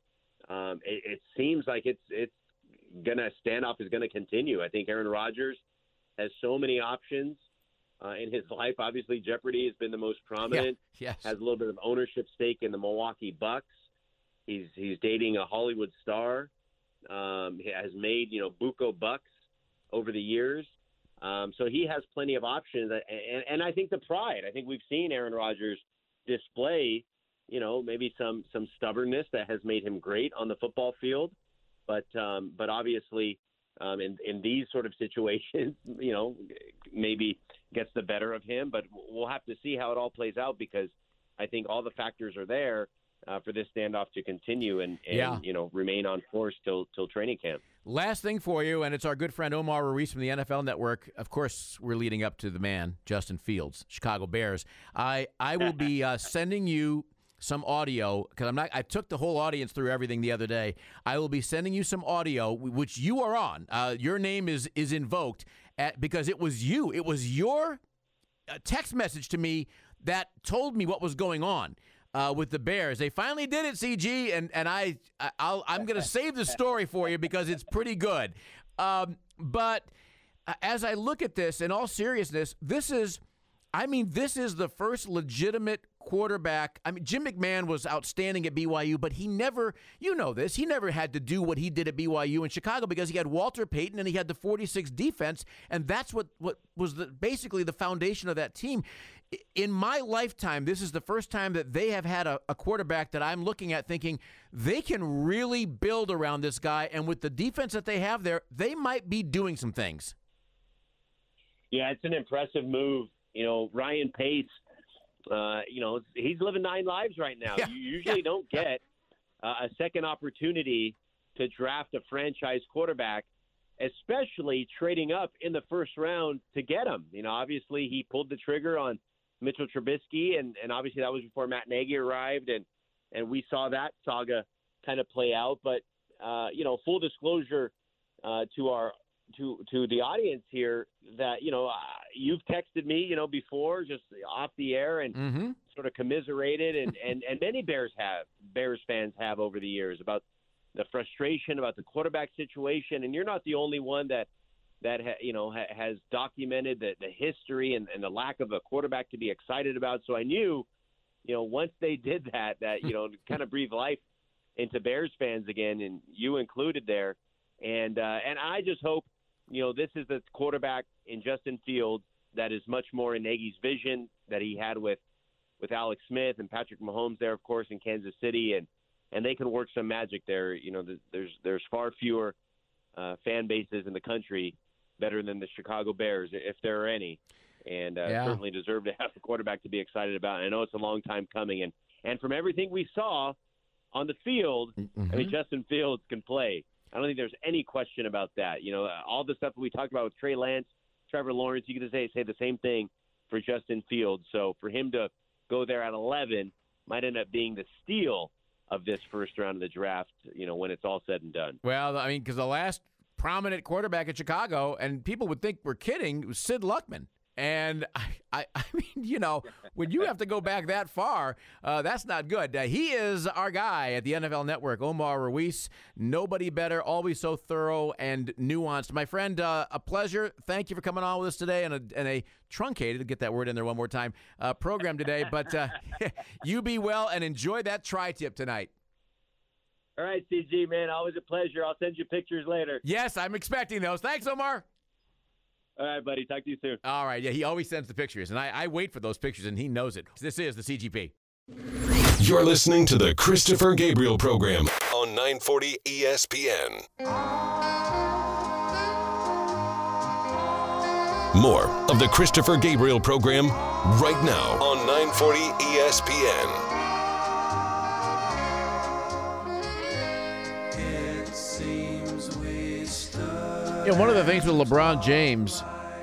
It seems like it's gonna standoff is gonna continue. I think Aaron Rodgers has so many options in his life. Obviously, Jeopardy has been the most prominent. Yes. Has a little bit of ownership stake in the Milwaukee Bucks. He's dating a Hollywood star. He has made buco bucks over the years. So he has plenty of options, and I think the pride. I think we've seen Aaron Rodgers display, maybe some stubbornness that has made him great on the football field, but obviously. In these sort of situations, maybe gets the better of him. But we'll have to see how it all plays out, because I think all the factors are there for this standoff to continue and remain on course till training camp. Last thing for you, and it's our good friend Omar Ruiz from the NFL Network. Of course, we're leading up to the man, Justin Fields, Chicago Bears. I will be sending you some audio, because I took the whole audience through everything the other day. I will be sending you some audio, which you are on. Your name is invoked because it was you. It was your text message to me that told me what was going on with the Bears. They finally did it, CG, and I'm going to save the story for you because it's pretty good. But as I look at this, in all seriousness, this is the first legitimate quarterback. Jim McMahon was outstanding at BYU, but he never, he never had to do what he did at BYU in Chicago because he had Walter Payton and he had the 46 defense, and that's what was basically the foundation of that team. In my lifetime, this is the first time that they have had a quarterback that I'm looking at thinking they can really build around this guy, and with the defense that they have there, they might be doing some things. Yeah, it's an impressive move. Ryan Pace, he's living 9 lives right now. Yeah. You usually don't get a second opportunity to draft a franchise quarterback, especially trading up in the first round to get him. Obviously he pulled the trigger on Mitchell Trubisky, and obviously that was before Matt Nagy arrived, and we saw that saga kind of play out. But, full disclosure to the audience here that, you've texted me, before just off the air and sort of commiserated and many Bears fans have over the years about the frustration about the quarterback situation. And you're not the only one that has documented the history and the lack of a quarterback to be excited about. So I knew, once they did that, kind of breathe life into Bears fans again, and you included there. And I just hope, this is the quarterback in Justin Fields that is much more in Nagy's vision that he had with Alex Smith and Patrick Mahomes there, of course, in Kansas City, and they can work some magic there. There's far fewer fan bases in the country better than the Chicago Bears, if there are any, and certainly deserve to have a quarterback to be excited about. And I know it's a long time coming, and from everything we saw on the field, Justin Fields can play. I don't think there's any question about that. All the stuff that we talked about with Trey Lance, Trevor Lawrence, you could say the same thing for Justin Fields. So for him to go there at 11 might end up being the steal of this first round of the draft, when it's all said and done. Well, because the last prominent quarterback in Chicago, and people would think we're kidding, was Sid Luckman. And I mean, when you have to go back that far, that's not good. He is our guy at the NFL Network, Omar Ruiz. Nobody better, always so thorough and nuanced. My friend, a pleasure. Thank you for coming on with us today and a truncated, get that word in there one more time, program today. But you be well and enjoy that tri-tip tonight. All right, CG, man, always a pleasure. I'll send you pictures later. Yes, I'm expecting those. Thanks, Omar. All right, buddy. Talk to you soon. All right. Yeah, he always sends the pictures, and I wait for those pictures, and he knows it. This is the CGP. You're listening to the Christopher Gabriel Program on 940 ESPN. More of the Christopher Gabriel Program right now on 940 ESPN. One of the things with LeBron James,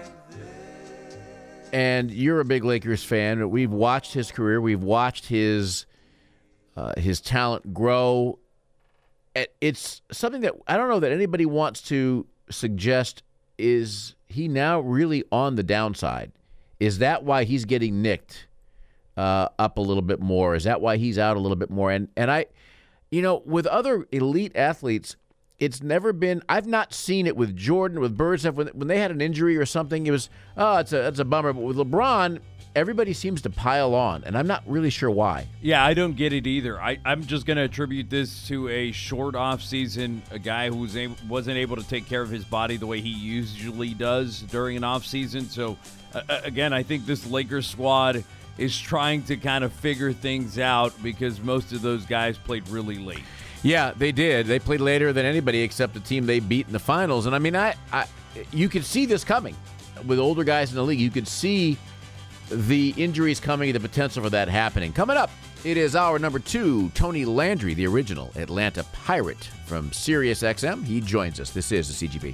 and you're a big Lakers fan, we've watched his career, we've watched his talent grow. It's something that I don't know that anybody wants to suggest. Is he now really on the downside? Is that why he's getting nicked up a little bit more? Is that why he's out a little bit more? And I, with other elite athletes, it's never been. I've not seen it with Jordan, with Bird stuff. When they had an injury or something, it was it's a bummer. But with LeBron, everybody seems to pile on, and I'm not really sure why. Yeah, I don't get it either. I'm just going to attribute this to a short off season, a guy who wasn't able to take care of his body the way he usually does during an off season. So again, I think this Lakers squad is trying to kind of figure things out because most of those guys played really late. Yeah, they did. They played later than anybody except the team they beat in the finals. And I mean, you could see this coming with older guys in the league. You could see the injuries coming, the potential for that happening. Coming up, it is hour number 2. Tony Landry, the original Atlanta Pirate from SiriusXM. He joins us. This is the CGP.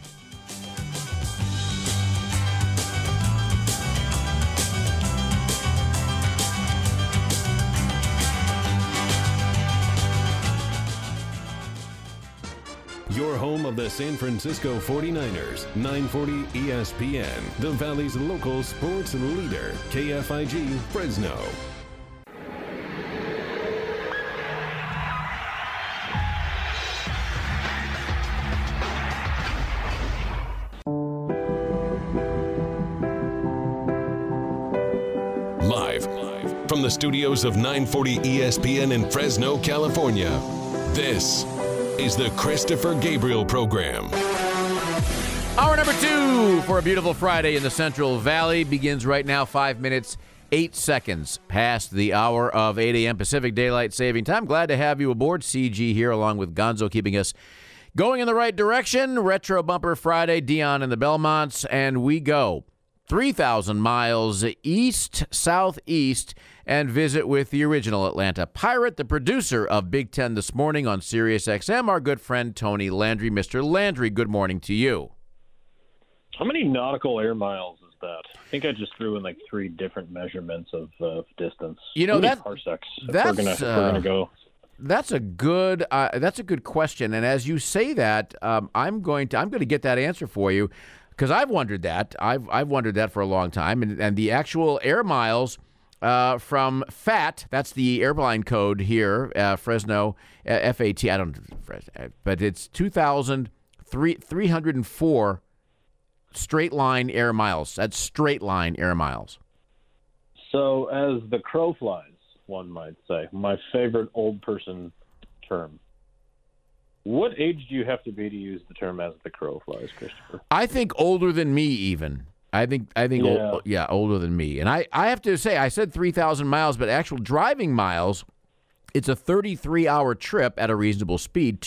Your home of the San Francisco 49ers, 940 ESPN, the Valley's local sports leader, KFIG Fresno. Live from the studios of 940 ESPN in Fresno, California, this is the Christopher Gabriel Program. Hour number 2 for a beautiful Friday in the Central Valley begins right now, 5 minutes, 8 seconds past the hour of 8 a.m. Pacific Daylight Saving Time. Glad to have you aboard. CG here along with Gonzo keeping us going in the right direction. Retro Bumper Friday, Dion and the Belmonts, and we go 3,000 miles east, southeast, and visit with the original Atlanta Pirate, the producer of Big Ten This Morning on SiriusXM, our good friend Tony Landry. Mr. Landry, good morning to you. How many nautical air miles is that? I think I just threw in like 3 different measurements of distance. Parsecs. If we're gonna go. That's a good question. And as you say that, I'm going to get that answer for you because I've wondered that. I've wondered that for a long time, and the actual air miles. From FAT, that's the airline code here, Fresno, FAT, but it's 2,304 straight line air miles. That's straight line air miles. So as the crow flies, one might say, my favorite old person term. What age do you have to be to use the term as the crow flies, Christopher? I think older than me even. I think, older than me. And I have to say, I said 3,000 miles, but actual driving miles, it's a 33-hour trip at a reasonable speed,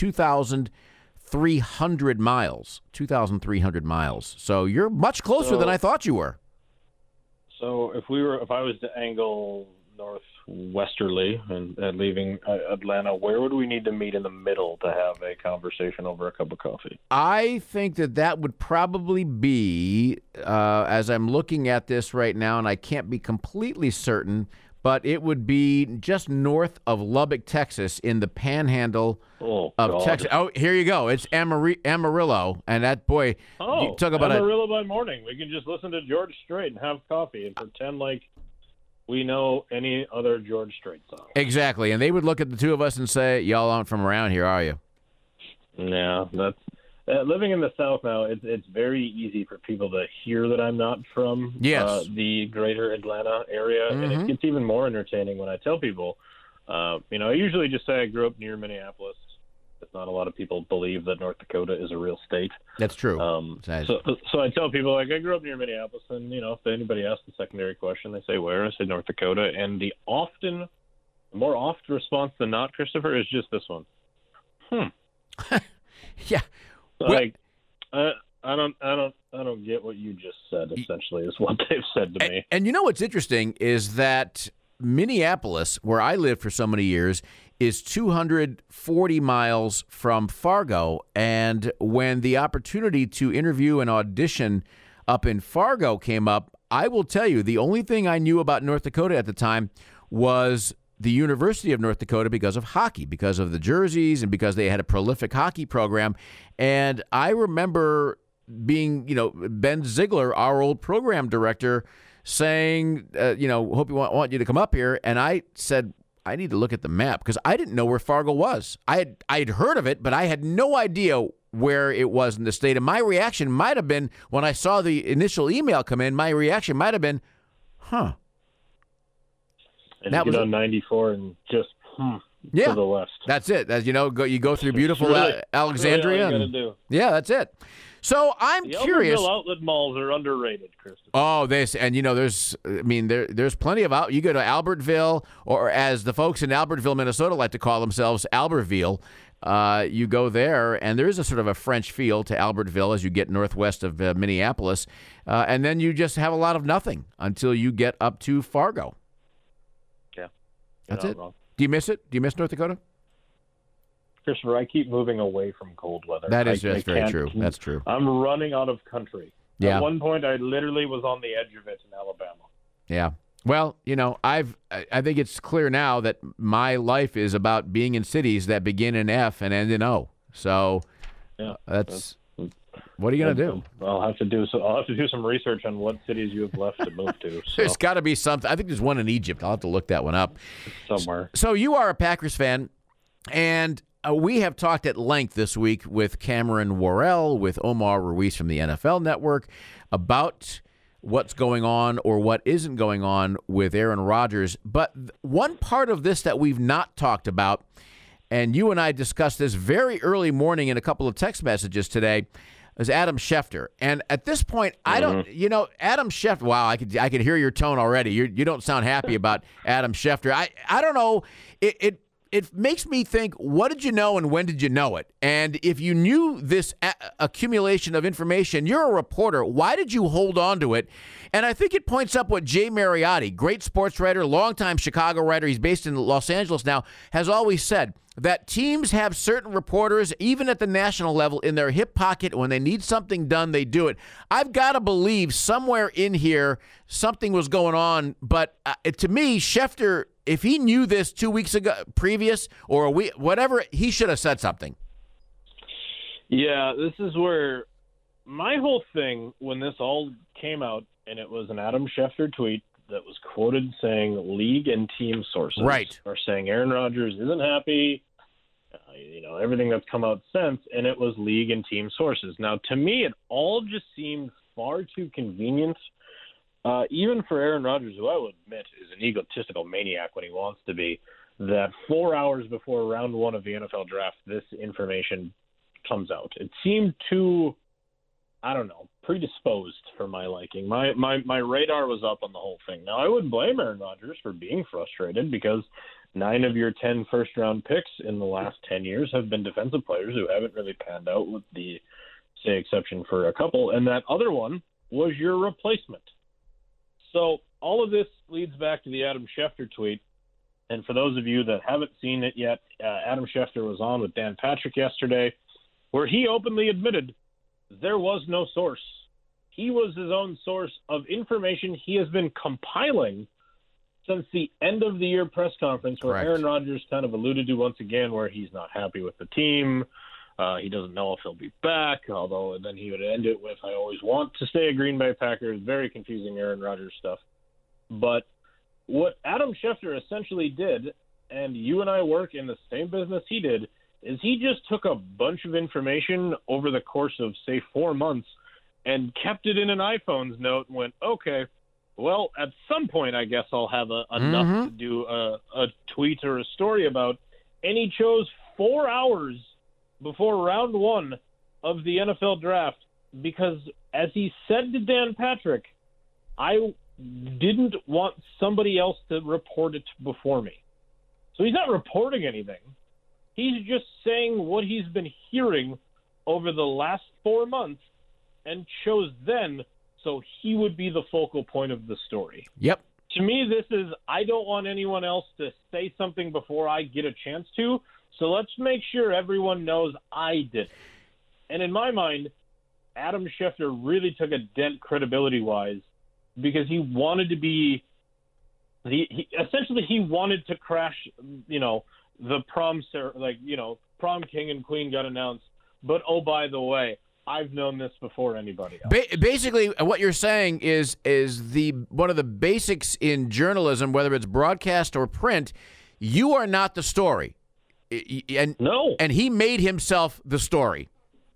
2,300 miles. 2,300 miles. So you're much closer than I thought you were. So if I was to angle northwesterly and leaving Atlanta, where would we need to meet in the middle to have a conversation over a cup of coffee? I think that would probably be, as I'm looking at this right now, and I can't be completely certain, but it would be just north of Lubbock, Texas, in the panhandle of Texas. Oh, here you go. It's Amarillo, and that, boy, you talk about Amarillo by morning. We can just listen to George Strait and have coffee and pretend like we know any other George Strait song. Exactly, and they would look at the two of us and say, y'all aren't from around here, are you? No, that's... living in the South now, it's very easy for people to hear that I'm not from the greater Atlanta area, and it gets even more entertaining when I tell people. I usually just say I grew up near Minneapolis. But not a lot of people believe that North Dakota is a real state. That's true. So I tell people, like, I grew up near Minneapolis, and, if anybody asks the secondary question, they say where? I say North Dakota, and the more oft response than not, Christopher, is just this one. Yeah. Like, I don't get what you just said, essentially, is what they've said to me. And you know what's interesting is that Minneapolis, where I lived for so many years, is 240 miles from Fargo. And when the opportunity to interview and audition up in Fargo came up, I will tell you, the only thing I knew about North Dakota at the time was the University of North Dakota because of hockey, because of the jerseys and because they had a prolific hockey program. And I remember being, Ben Ziegler, our old program director, saying, hope you want you to come up here. And I said, I need to look at the map because I didn't know where Fargo was. I'd heard of it, but I had no idea where it was in the state. And my reaction might have been, when I saw the initial email come in, my reaction might have been, huh. And that you get on 94 and just to the west. That's it. As you go through beautiful Alexandria. Really all you gotta do. Yeah, that's it. So I'm curious. Albertville outlet malls are underrated, Christopher. Oh, there's plenty of you go to Albertville, or as the folks in Albertville, Minnesota like to call themselves, Albertville. You go there, and there is a sort of a French feel to Albertville as you get northwest of Minneapolis, and then you just have a lot of nothing until you get up to Fargo. That's it. Wrong. Do you miss it? Do you miss North Dakota? Christopher, I keep moving away from cold weather. That's very true. That's true. I'm running out of country. Yeah. At one point, I literally was on the edge of it in Alabama. Yeah. Well, I think it's clear now that my life is about being in cities that begin in F and end in O. So that's what are you going to do? I'll have to do some research on what cities you have left to move to. So. There's got to be something. I think there's one in Egypt. I'll have to look that one up somewhere. So you are a Packers fan, and we have talked at length this week with Cameron Worrell, with Omar Ruiz from the NFL Network about what's going on or what isn't going on with Aaron Rodgers. But one part of this that we've not talked about, and you and I discussed this very early morning in a couple of text messages today, is Adam Schefter. And at this point, I don't, Adam Schefter, wow, I could hear your tone already. You don't sound happy about Adam Schefter. I don't know. It makes me think, what did you know and when did you know it? And if you knew this accumulation of information, you're a reporter. Why did you hold on to it? And I think it points up what Jay Mariotti, great sports writer, longtime Chicago writer, he's based in Los Angeles now, has always said, that teams have certain reporters, even at the national level, in their hip pocket. When they need something done, they do it. I've got to believe somewhere in here something was going on. But to me, Schefter, if he knew this 2 weeks ago, previous, or a week, whatever, he should have said something. Yeah, this is where my whole thing, when this all came out, and it was an Adam Schefter tweet that was quoted saying league and team sources are saying Aaron Rodgers isn't happy, everything that's come out since, and it was league and team sources. Now, to me, it all just seems far too convenient, even for Aaron Rodgers, who I will admit is an egotistical maniac when he wants to be, that 4 hours before round one of the NFL draft, this information comes out. It seemed too, predisposed for my liking. My radar was up on the whole thing. Now, I wouldn't blame Aaron Rodgers for being frustrated because 9 of your 10 first-round picks in the last 10 years have been defensive players who haven't really panned out, with the, say, exception for a couple, and that other one was your replacement. So all of this leads back to the Adam Schefter tweet, and for those of you that haven't seen it yet, Adam Schefter was on with Dan Patrick yesterday, where he openly admitted there was no source. He was his own source of information he has been compiling since the end of the year press conference where Correct. Aaron Rodgers kind of alluded to once again where he's not happy with the team. He doesn't know if he'll be back, although then he would end it with, I always want to stay a Green Bay Packer. Very confusing Aaron Rodgers stuff. But what Adam Schefter essentially did, and you and I work in the same business he did, is he just took a bunch of information over the course of, say, 4 months and kept it in an iPhone's note and went, okay, well, at some point I guess I'll have enough to do a tweet or a story about. And he chose 4 hours before round 1 of the NFL draft because, as he said to Dan Patrick, I didn't want somebody else to report it before me. So he's not reporting anything. He's just saying what he's been hearing over the last 4 months and chose then so he would be the focal point of the story. Yep. To me, this is, I don't want anyone else to say something before I get a chance to, so let's make sure everyone knows I did it. And in my mind, Adam Schefter really took a dent credibility-wise because he wanted to be essentially he wanted to crash, the prom king and queen got announced. But, oh, by the way, I've known this before anybody else. Basically, what you're saying is one of the basics in journalism, whether it's broadcast or print, you are not the story. No. And he made himself the story.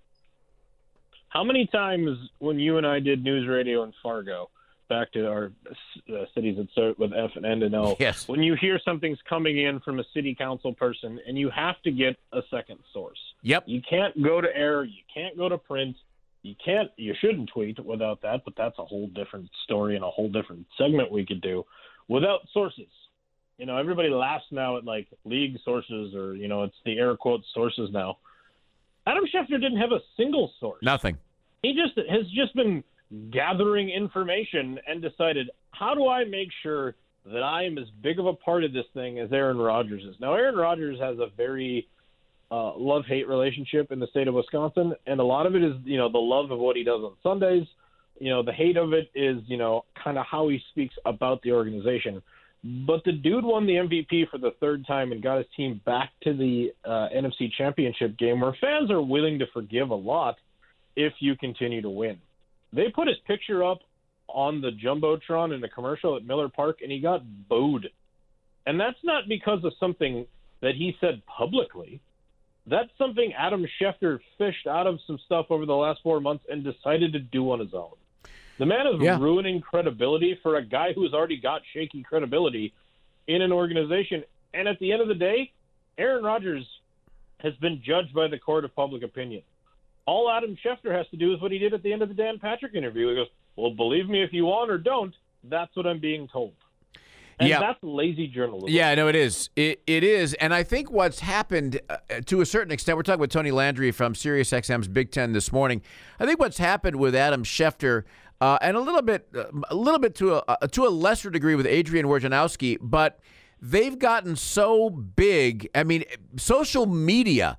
How many times when you and I did news radio in Fargo, back to our cities that start with F and end in O, yes, when you hear something's coming in from a city council person and you have to get a second source. Yep. You can't go to air. You can't go to print. You shouldn't tweet without that, but that's a whole different story and a whole different segment we could do without sources. Everybody laughs now at like league sources or, it's the air quote sources now. Adam Schefter didn't have a single source. Nothing. He has just been gathering information and decided, how do I make sure that I am as big of a part of this thing as Aaron Rodgers is? Now, Aaron Rodgers has a very love-hate relationship in the state of Wisconsin, and a lot of it is, the love of what he does on Sundays. The hate of it is, kind of how he speaks about the organization. But the dude won the MVP for the third time and got his team back to the NFC Championship game, where fans are willing to forgive a lot if you continue to win. They put his picture up on the Jumbotron in the commercial at Miller Park, and he got booed. And that's not because of something that he said publicly. That's something Adam Schefter fished out of some stuff over the last 4 months and decided to do on his own. The man is ruining credibility for a guy who's already got shaky credibility in an organization. And at the end of the day, Aaron Rodgers has been judged by the court of public opinion. All Adam Schefter has to do is what he did at the end of the Dan Patrick interview. He goes, well, believe me if you want or don't. That's what I'm being told. And that's lazy journalism. Yeah, no, it is. It is. And I think what's happened to a certain extent, we're talking with Tony Landry from SiriusXM's Big Ten this morning. I think what's happened with Adam Schefter, and a little bit to a lesser degree with Adrian Wojnarowski, but they've gotten so big. I mean, social media,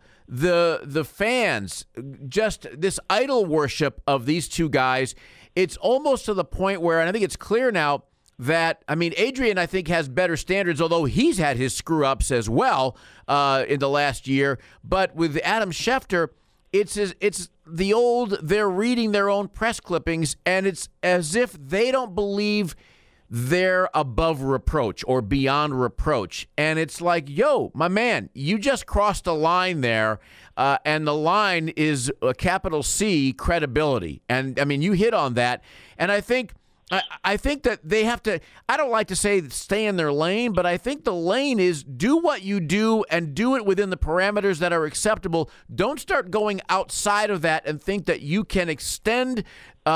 the fans, just this idol worship of these two guys, it's almost to the point where, and I think it's clear now, that, I mean, Adrian, I think, has better standards, although he's had his screw-ups as well in the last year. But with Adam Schefter, it's the old, they're reading their own press clippings, and it's as if they don't believe they're above reproach or beyond reproach. And it's like, yo, my man, you just crossed a line there, and the line is a capital C, credibility. And, I mean, you hit on that. And I think that they have to, I don't like to say stay in their lane, but I think the lane is do what you do and do it within the parameters that are acceptable. Don't start going outside of that and think that you can extend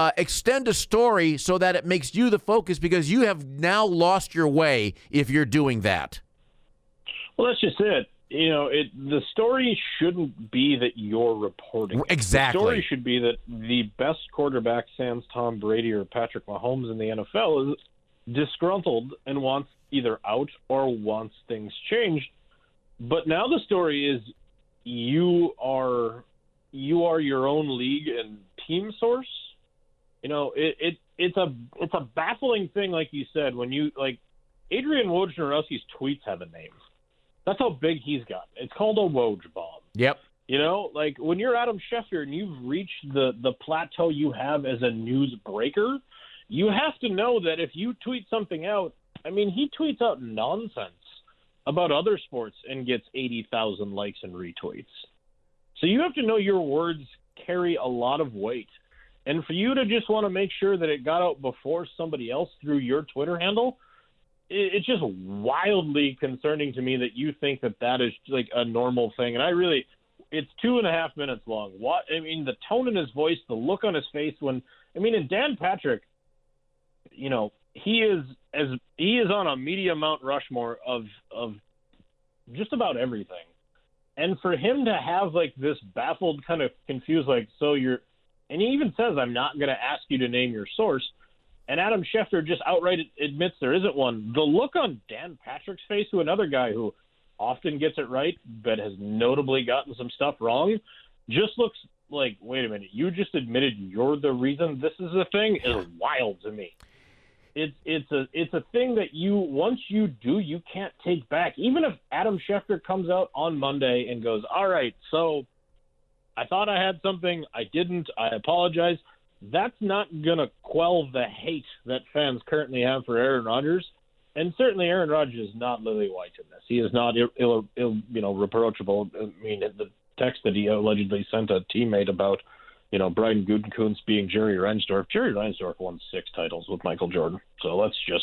a story so that it makes you the focus, because you have now lost your way if you're doing that. Well, that's just it. The story shouldn't be that you're reporting. Exactly. The story should be that the best quarterback, sans Tom Brady or Patrick Mahomes in the NFL, is disgruntled and wants either out or wants things changed. But now the story is you are your own league and team source. It's a baffling thing, like you said, when you Adrian Wojnarowski's tweets have a name. That's how big he's gotten. It's called a Woj bomb. Yep. You know, like when you're Adam Schefter and you've reached the plateau you have as a news breaker, you have to know that if you tweet something out, I mean, he tweets out nonsense about other sports and gets 80,000 likes and retweets. So you have to know your words carry a lot of weight. And for you to just want to make sure that it got out before somebody else through your Twitter handle, it's just wildly concerning to me that you think that is like a normal thing. And it's 2.5 minutes long. The tone in his voice, the look on his face and Dan Patrick, you know, he is on a media Mount Rushmore of just about everything. And for him to have like this baffled, kind of confused, like, and he even says, I'm not going to ask you to name your source. And Adam Schefter just outright admits there isn't one. The look on Dan Patrick's face, to another guy who often gets it right, but has notably gotten some stuff wrong, just looks like, wait a minute, you just admitted you're the reason this is a thing, is wild to me. It's a thing that once you do, you can't take back. Even if Adam Schefter comes out on Monday and goes, all right, so I thought I had something, I didn't, I apologize. That's not going to quell the hate that fans currently have for Aaron Rodgers. And certainly Aaron Rodgers is not lily white in this. He is not reproachable. I mean, the text that he allegedly sent a teammate about, you know, Brian Gutekunst being Jerry Reinsdorf. Jerry Reinsdorf won 6 titles with Michael Jordan. So let's just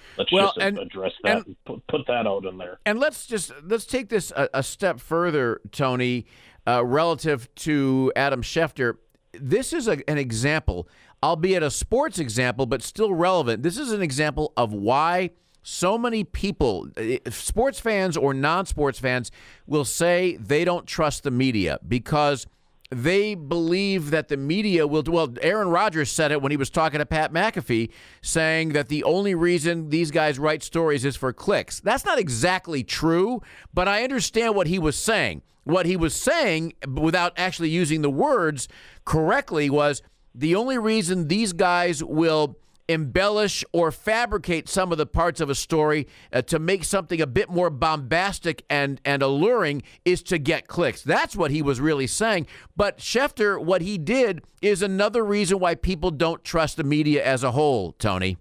address that and put that out in there. And let's take this a step further, Tony, relative to Adam Schefter. This is an example, albeit a sports example, but still relevant. This is an example of why so many people, sports fans or non-sports fans, will say they don't trust the media because they believe that the media will do. Well, Aaron Rodgers said it when he was talking to Pat McAfee, saying that the only reason these guys write stories is for clicks. That's not exactly true, but I understand what he was saying. What he was saying, without actually using the words correctly, was the only reason these guys will embellish or fabricate some of the parts of a story to make something a bit more bombastic and alluring is to get clicks. That's what he was really saying. But Schefter, what he did is another reason why people don't trust the media as a whole, Tony.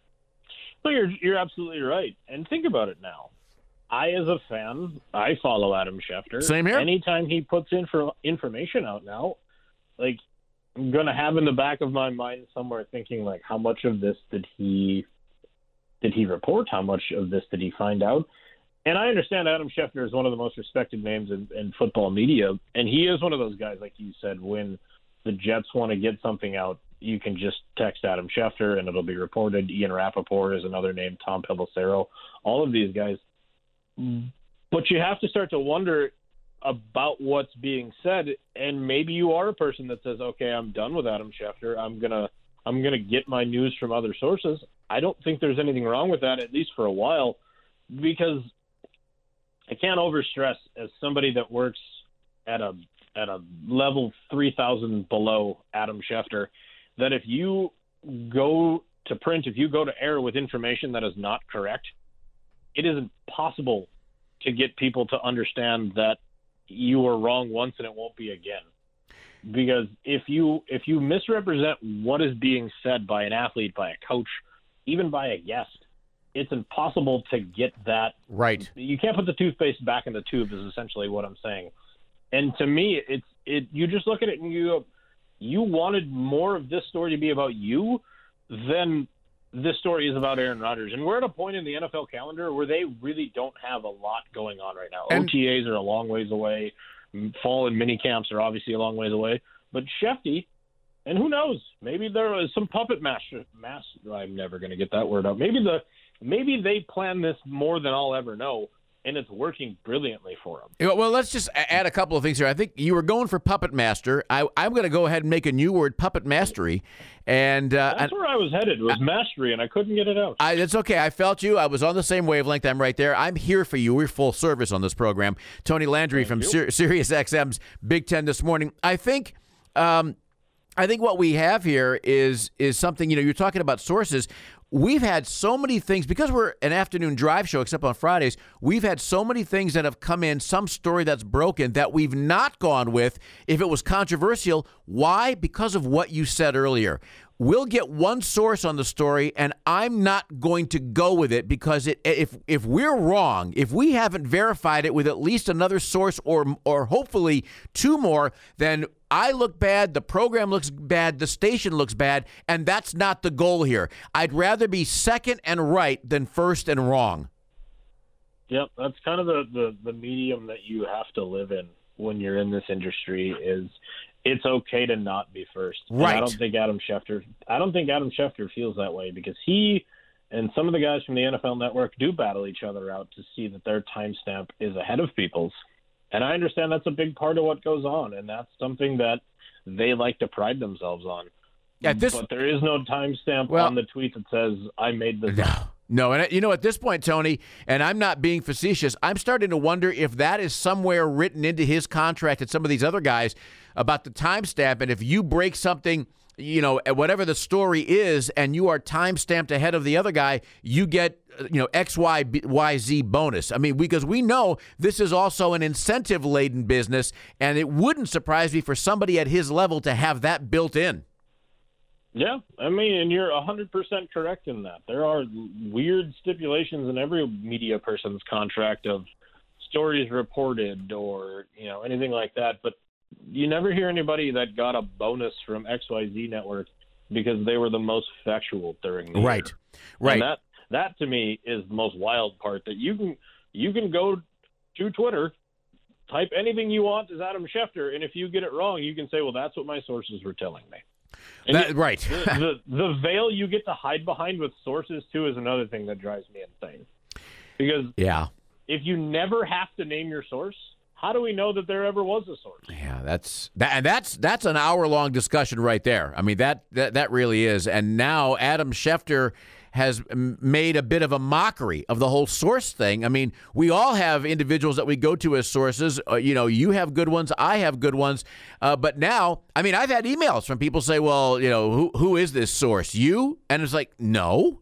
Well, you're absolutely right. And think about it now. As a fan, I follow Adam Schefter. Same here. Anytime he puts information out now, like, I'm going to have in the back of my mind somewhere thinking, like, how much of this did he report? How much of this did he find out? And I understand Adam Schefter is one of the most respected names in football media, and he is one of those guys, like you said, when the Jets want to get something out, you can just text Adam Schefter and it'll be reported. Ian Rappaport is another name, Tom Pelissero, all of these guys. But you have to start to wonder about what's being said, and maybe you are a person that says, okay, I'm done with Adam Schefter. I'm gonna get my news from other sources. I don't think there's anything wrong with that, at least for a while, because I can't overstress, as somebody that works at a level 3,000 below Adam Schefter, that if you go to print, if you go to air with information that is not correct, it is impossible to get people to understand that you were wrong once and it won't be again. Because if you misrepresent what is being said by an athlete, by a coach, even by a guest, it's impossible to get that right. You can't put the toothpaste back in the tube is essentially what I'm saying. And to me, you just look at it and you go, you wanted more of this story to be about you than this story is about Aaron Rodgers. And we're at a point in the NFL calendar where they really don't have a lot going on right now. And OTAs are a long ways away. Fall and mini camps are obviously a long ways away. But Shefty, and who knows, maybe there was some puppet master. I'm never going to get that word out. Maybe they plan this more than I'll ever know, and it's working brilliantly for them. Well, let's just add a couple of things here. I think you were going for puppet master. I'm going to go ahead and make a new word, puppet mastery. And that's where I was headed. It was mastery, and I couldn't get it out. It's okay. I felt you. I was on the same wavelength. I'm right there. I'm here for you. We're full service on this program. Tony Landry from Sirius XM's Big Ten This Morning. I think what we have here is something, you're talking about sources. we've had so many things, because we're an afternoon drive show, except on Fridays, we've had so many things that have come in, some story that's broken that we've not gone with if it was controversial. Why? Because of what you said earlier. We'll get one source on the story, and I'm not going to go with it because if we're wrong, if we haven't verified it with at least another source or hopefully two more, then I look bad, the program looks bad, the station looks bad, and that's not the goal here. I'd rather be second and right than first and wrong. Yep, that's kind of the medium that you have to live in when you're in this industry. Is it's okay to not be first. Right. And I don't think Adam Schefter feels that way, because he and some of the guys from the NFL Network do battle each other out to see that their timestamp is ahead of people's. And I understand that's a big part of what goes on, and that's something that they like to pride themselves on. But there is no timestamp on the tweet that says, I made this up. No, and at this point, Tony, and I'm not being facetious, I'm starting to wonder if that is somewhere written into his contract and some of these other guys about the timestamp, and if you break something, whatever the story is, and you are timestamped ahead of the other guy, you get, X, Y, Y, Z bonus. I mean, because we know this is also an incentive-laden business, and it wouldn't surprise me for somebody at his level to have that built in. Yeah, I mean, and you're 100% correct in that. There are weird stipulations in every media person's contract of stories reported or, anything like that. But you never hear anybody that got a bonus from XYZ Network because they were the most factual during the year. Right. And that to me is the most wild part, that you can go to Twitter, type anything you want as Adam Schefter, and if you get it wrong, you can say, well, that's what my sources were telling me. Right. the veil you get to hide behind with sources, too, is another thing that drives me insane. Because if you never have to name your source, how do we know that there ever was a source? Yeah, that's an hour-long discussion right there. I mean, that really is. And now Adam Schefter has made a bit of a mockery of the whole source thing. I mean, we all have individuals that we go to as sources. You have good ones, I have good ones. But now, I mean, I've had emails from people say, well, who is this source? You? And it's like, no,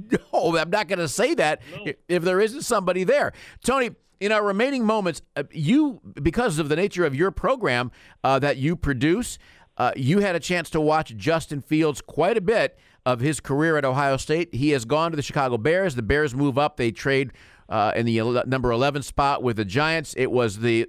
I'm not going to say that if there isn't somebody there. Tony, in our remaining moments, you, because of the nature of your program that you produce, you had a chance to watch Justin Fields quite a bit of his career at Ohio State. He has gone to the Chicago Bears. The Bears move up. They trade in the number 11 spot with the Giants. It was the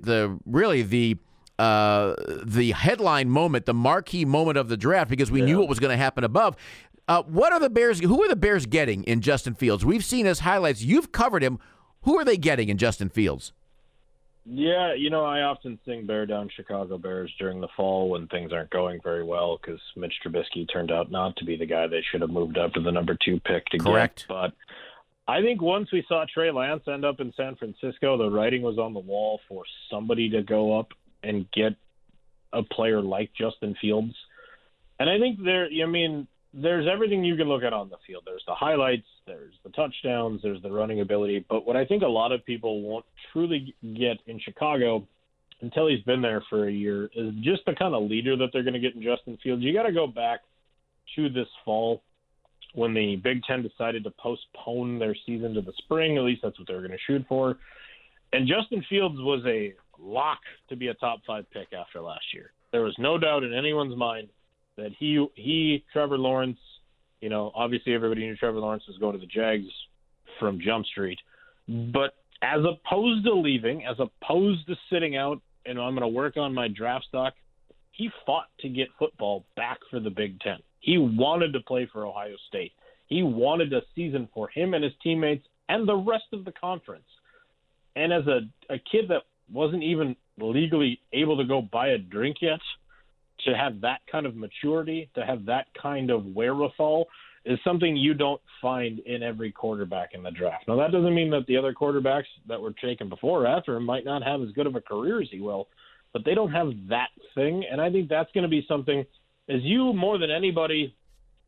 headline moment, the marquee moment of the draft, because we knew what was going to happen above. What are the Bears? Who are the Bears getting in Justin Fields? We've seen his highlights. You've covered him. Who are they getting in Justin Fields? Yeah, I often sing Bear Down Chicago Bears during the fall when things aren't going very well, because Mitch Trubisky turned out not to be the guy they should have moved up to the number 2 pick to Correct. get. But I think once we saw Trey Lance end up in San Francisco, the writing was on the wall for somebody to go up and get a player like Justin Fields. And I think there's everything you can look at on the field. There's the highlights, there's the touchdowns, there's the running ability. But what I think a lot of people won't truly get in Chicago until he's been there for a year is just the kind of leader that they're going to get in Justin Fields. You got to go back to this fall when the Big Ten decided to postpone their season to the spring. At least that's what they were going to shoot for. And Justin Fields was a lock to be a top 5 pick after last year. There was no doubt in anyone's mind that he, Trevor Lawrence, obviously everybody knew Trevor Lawrence was going to the Jags from Jump Street. But as opposed to leaving, as opposed to sitting out, and I'm going to work on my draft stock, he fought to get football back for the Big Ten. He wanted to play for Ohio State. He wanted a season for him and his teammates and the rest of the conference. And as a kid that wasn't even legally able to go buy a drink yet, to have that kind of maturity, to have that kind of wherewithal is something you don't find in every quarterback in the draft. Now, that doesn't mean that the other quarterbacks that were taken before or after him might not have as good of a career as he will, but they don't have that thing. And I think that's going to be something, as you more than anybody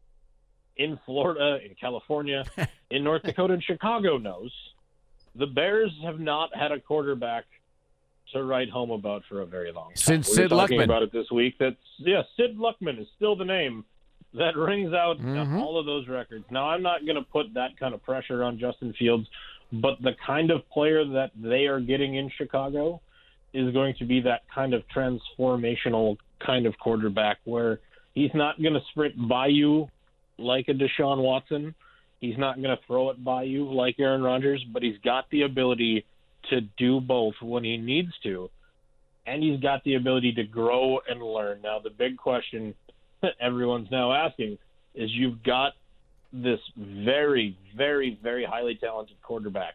in Florida, in California, in North Dakota, and Chicago knows, the Bears have not had a quarterback to write home about for a very long time. Since we Sid were talking Luckman. about it this week. Sid Luckman is still the name, that rings out all of those records. Now, I'm not going to put that kind of pressure on Justin Fields, but the kind of player that they are getting in Chicago is going to be that kind of transformational kind of quarterback where he's not going to sprint by you like a Deshaun Watson. He's not going to throw it by you like Aaron Rodgers, but he's got the ability to do both when he needs to, and he's got the ability to grow and learn. Now, the big question that everyone's now asking is you've got this very, very, very highly talented quarterback,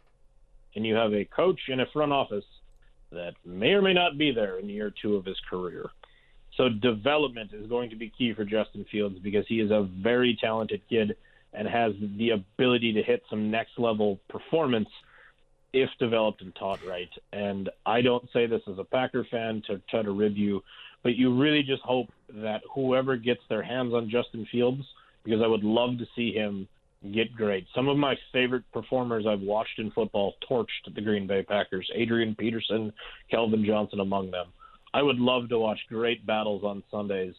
and you have a coach and a front office that may or may not be there in year 2 of his career. So development is going to be key for Justin Fields because he is a very talented kid and has the ability to hit some next-level performance if developed and taught right. And I don't say this as a Packer fan to try to rib you, but you really just hope that whoever gets their hands on Justin Fields, because I would love to see him get great. Some of my favorite performers I've watched in football torched the Green Bay Packers, Adrian Peterson, Kelvin Johnson among them. I would love to watch great battles on Sundays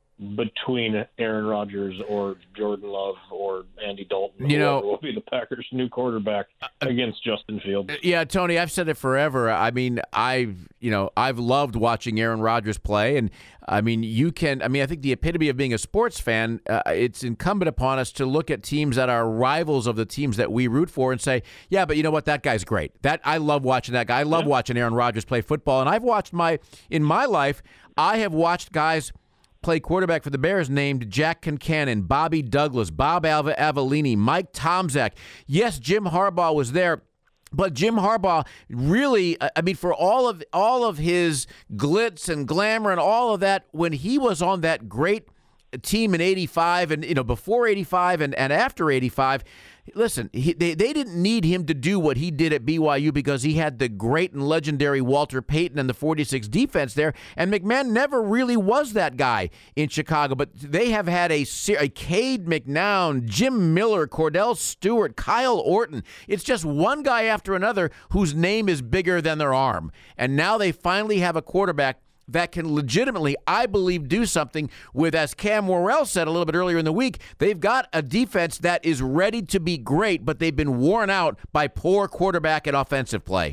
between Aaron Rodgers or Jordan Love or Andy Dalton. Whoever will be the Packers' new quarterback against Justin Fields. Yeah, Tony, I've said it forever. I mean, I've loved watching Aaron Rodgers play, and I think the epitome of being a sports fan, it's incumbent upon us to look at teams that are rivals of the teams that we root for and say, yeah, but you know what? That guy's great. I love watching that guy. I love watching Aaron Rodgers play football, and I've watched in my life, I have watched guys play quarterback for the Bears named Jack Concannon, Bobby Douglas, Bob Avellini, Mike Tomczak. Yes, Jim Harbaugh was there. But Jim Harbaugh really, for all of his glitz and glamour and all of that, when he was on that great team in 85 and, before 85 and after 85, listen, they didn't need him to do what he did at BYU because he had the great and legendary Walter Payton and the 46 defense there, and McMahon never really was that guy in Chicago. But they have had a Cade McNown, Jim Miller, Cordell Stewart, Kyle Orton. It's just one guy after another whose name is bigger than their arm. And now they finally have a quarterback that can legitimately, I believe, do something with, as Cam Worrell said a little bit earlier in the week, they've got a defense that is ready to be great, but they've been worn out by poor quarterback and offensive play.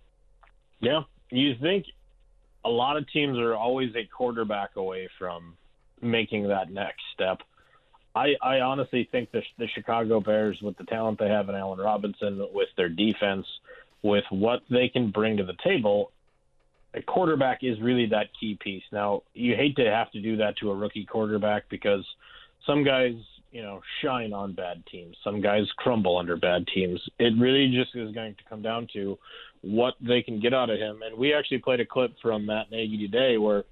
Yeah, you think a lot of teams are always a quarterback away from making that next step. I honestly think the Chicago Bears, with the talent they have in Allen Robinson, with their defense, with what they can bring to the table, a quarterback is really that key piece. Now, you hate to have to do that to a rookie quarterback because some guys, shine on bad teams. Some guys crumble under bad teams. It really just is going to come down to what they can get out of him. And we actually played a clip from Matt Nagy today where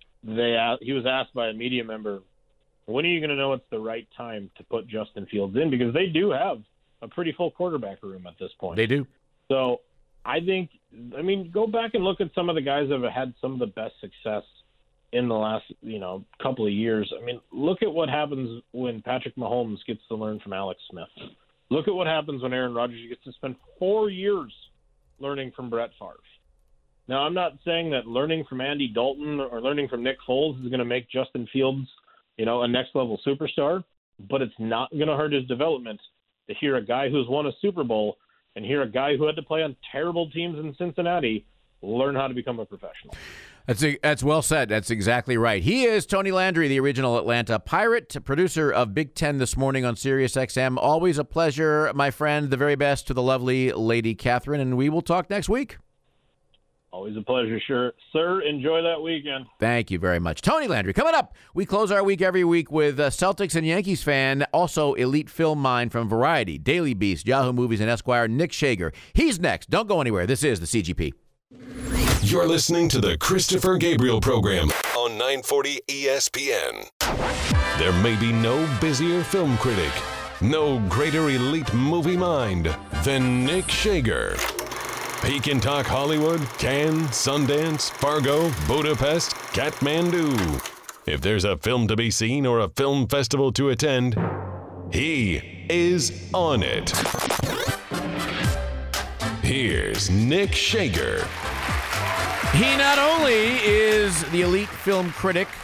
he was asked by a media member, when are you going to know it's the right time to put Justin Fields in? Because they do have a pretty full quarterback room at this point. They do. So I think, go back and look at some of the guys that have had some of the best success in the last, couple of years. Look at what happens when Patrick Mahomes gets to learn from Alex Smith. Look at what happens when Aaron Rodgers gets to spend 4 years learning from Brett Favre. Now, I'm not saying that learning from Andy Dalton or learning from Nick Foles is going to make Justin Fields, a next-level superstar, but it's not going to hurt his development to hear a guy who's won a Super Bowl and hear a guy who had to play on terrible teams in Cincinnati learn how to become a professional. That's well said. That's exactly right. He is Tony Landry, the original Atlanta Pirate, producer of Big Ten This Morning on Sirius XM. Always a pleasure, my friend. The very best to the lovely Lady Catherine, and we will talk next week. Always a pleasure, sir. Enjoy that weekend. Thank you very much. Tony Landry. Coming up, we close our week every week with Celtics and Yankees fan, also elite film mind from Variety, Daily Beast, Yahoo Movies, and Esquire, Nick Shager. He's next. Don't go anywhere. This is the CGP. You're listening to the Christopher Gabriel Program on 940 ESPN. There may be no busier film critic, no greater elite movie mind than Nick Shager. He can talk Hollywood, Cannes, Sundance, Fargo, Budapest, Kathmandu. If there's a film to be seen or a film festival to attend, he is on it. Here's Nick Shager. He not only is the elite film critic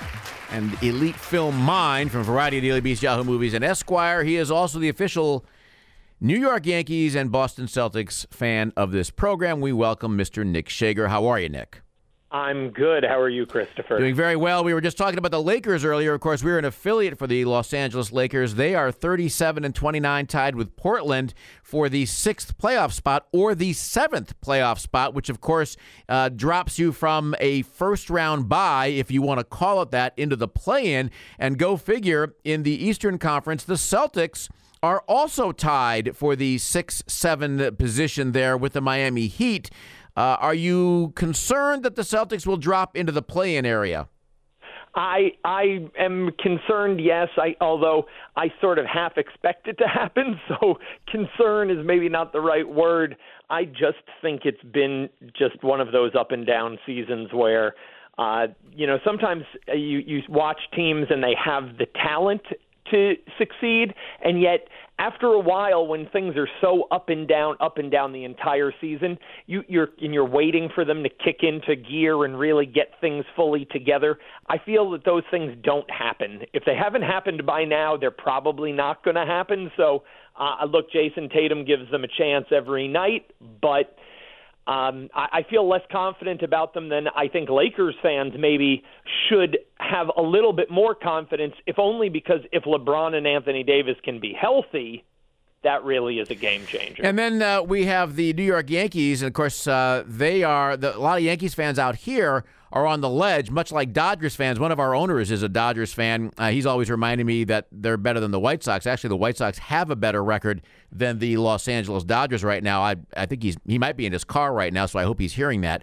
and elite film mind from Variety, Daily Beast, Yahoo Movies, and Esquire. He is also the official New York Yankees and Boston Celtics fan of this program. We welcome Mr. Nick Schager. How are you, Nick? I'm good. How are you, Christopher? Doing very well. We were just talking about the Lakers earlier. Of course, we're an affiliate for the Los Angeles Lakers. They are 37-29, tied with Portland for the 6th playoff spot, or the 7th playoff spot, which, of course, drops you from a first-round bye, if you want to call it that, into the play-in. And go figure, in the Eastern Conference, the Celtics are also tied for the 6-7 position there with the Miami Heat. Are you concerned that the Celtics will drop into the play-in area? I am concerned, yes, although I sort of half expect it to happen, so concern is maybe not the right word. I just think it's been just one of those up-and-down seasons where, sometimes you watch teams and they have the talent to succeed, and yet after a while, when things are so up and down the entire season, you're waiting for them to kick into gear and really get things fully together. I feel that those things don't happen. If they haven't happened by now, they're probably not going to happen. So, look, Jason Tatum gives them a chance every night, but I feel less confident about them than I think Lakers fans maybe should have a little bit more confidence, if only because if LeBron and Anthony Davis can be healthy, that really is a game changer. And then we have the New York Yankees, and of course a lot of Yankees fans out here are on the ledge, much like Dodgers fans. One of our owners is a Dodgers fan. He's always reminding me that they're better than the White Sox. Actually, the White Sox have a better record than the Los Angeles Dodgers right now. I think he might be in his car right now, so I hope he's hearing that.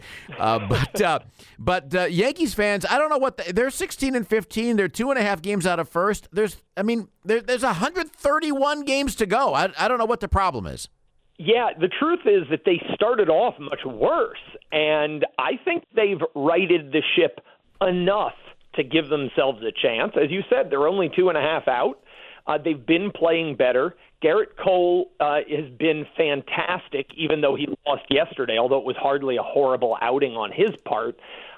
But Yankees fans, I don't know they're 16-15. They're 2.5 games out of first. There's 131 games to go. I don't know what the problem is. Yeah, the truth is that they started off much worse, and I think they've righted the ship enough to give themselves a chance. As you said, they're only 2.5 out. They've been playing better. Garrett Cole has been fantastic, even though he lost yesterday, although it was hardly a horrible outing on his part.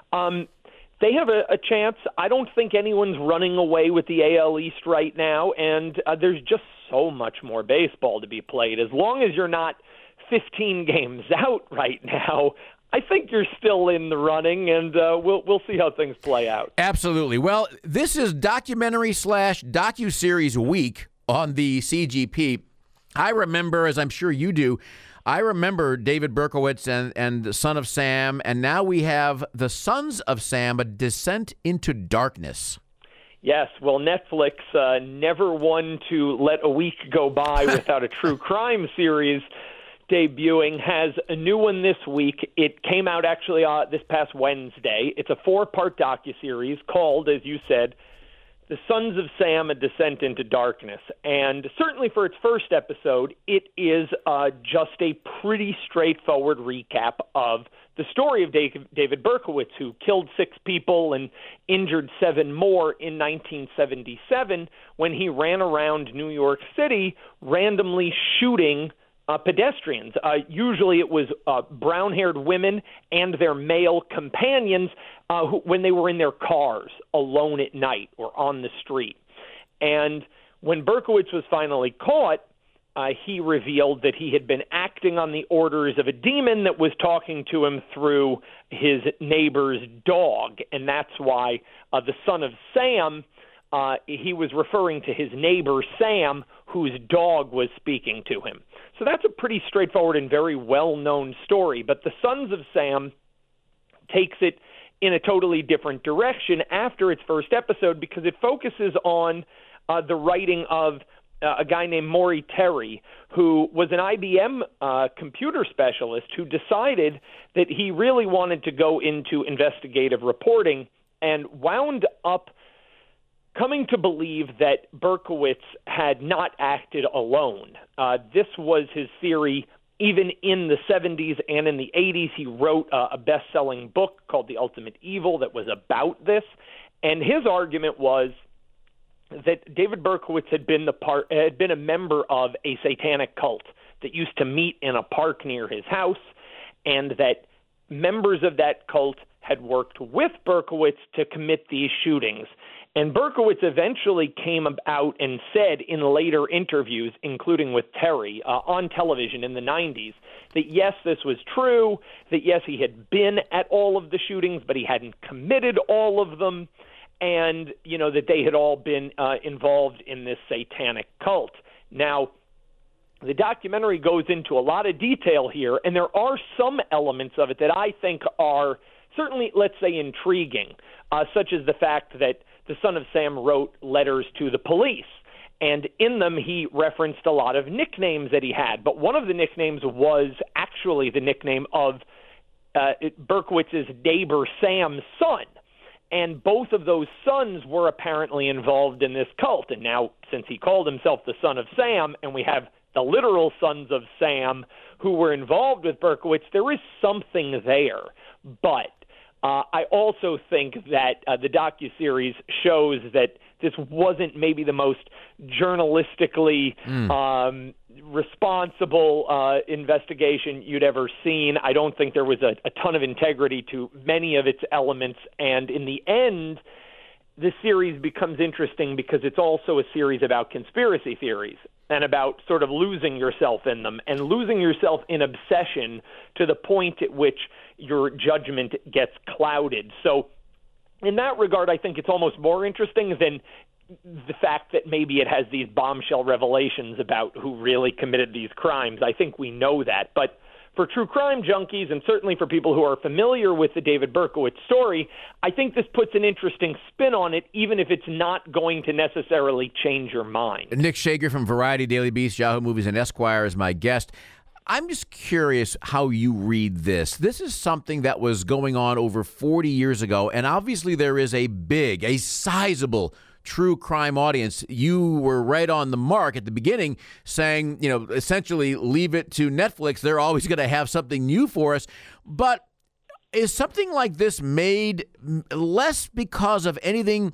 They have a chance. I don't think anyone's running away with the AL East right now, and there's just so much more baseball to be played. As long as you're not 15 games out right now, I think you're still in the running, and we'll see how things play out. Absolutely. Well, this is documentary/docuseries week on the CGP. I remember, as I'm sure you do, I remember David Berkowitz and Son of Sam, and now we have The Sons of Sam, A Descent into Darkness. Yes, well, Netflix, never one to let a week go by without a true crime series debuting, has a new one this week. It came out actually this past Wednesday. It's a 4-part docuseries called, as you said, The Sons of Sam, A Descent into Darkness. And certainly for its first episode, it is just a pretty straightforward recap of the story of David Berkowitz, who killed 6 people and injured 7 more in 1977 when he ran around New York City randomly shooting pedestrians. Usually it was brown-haired women and their male companions when they were in their cars alone at night or on the street. And when Berkowitz was finally caught, he revealed that he had been acting on the orders of a demon that was talking to him through his neighbor's dog. And that's why the son of Sam, he was referring to his neighbor Sam, whose dog was speaking to him. So that's a pretty straightforward and very well-known story. But The Sons of Sam takes it in a totally different direction after its first episode because it focuses on the writing of a guy named Maury Terry, who was an IBM computer specialist who decided that he really wanted to go into investigative reporting and wound up coming to believe that Berkowitz had not acted alone. This was his theory even in the 70s and in the 80s. He wrote a best-selling book called The Ultimate Evil that was about this, and his argument was that David Berkowitz had been a member of a satanic cult that used to meet in a park near his house, and that members of that cult had worked with Berkowitz to commit these shootings. And Berkowitz eventually came out and said in later interviews, including with Terry on television in the 90s, that yes, this was true, that yes, he had been at all of the shootings, but he hadn't committed all of them, and, you know, that they had all been involved in this satanic cult. Now, the documentary goes into a lot of detail here, and there are some elements of it that I think are certainly, let's say, intriguing, such as the fact that the son of Sam wrote letters to the police, and in them he referenced a lot of nicknames that he had. But one of the nicknames was actually the nickname of Berkowitz's neighbor Sam's son. And both of those sons were apparently involved in this cult. And now, since he called himself the son of Sam, and we have the literal sons of Sam who were involved with Berkowitz, there is something there. But I also think that the docuseries shows that this wasn't maybe the most journalistically responsible investigation you'd ever seen. I don't think there was a ton of integrity to many of its elements. And in the end, the series becomes interesting because it's also a series about conspiracy theories and about sort of losing yourself in them and losing yourself in obsession to the point at which your judgment gets clouded. So in that regard, I think it's almost more interesting than the fact that maybe it has these bombshell revelations about who really committed these crimes. I think we know that. But for true crime junkies, and certainly for people who are familiar with the David Berkowitz story, I think this puts an interesting spin on it, even if it's not going to necessarily change your mind. Nick Shager from Variety, Daily Beast, Yahoo Movies, and Esquire is my guest. I'm just curious how you read this. This is something that was going on over 40 years ago, and obviously there is a sizable true crime audience. You were right on the mark at the beginning saying, you know, essentially leave it to Netflix. They're always going to have something new for us. But is something like this made less because of anything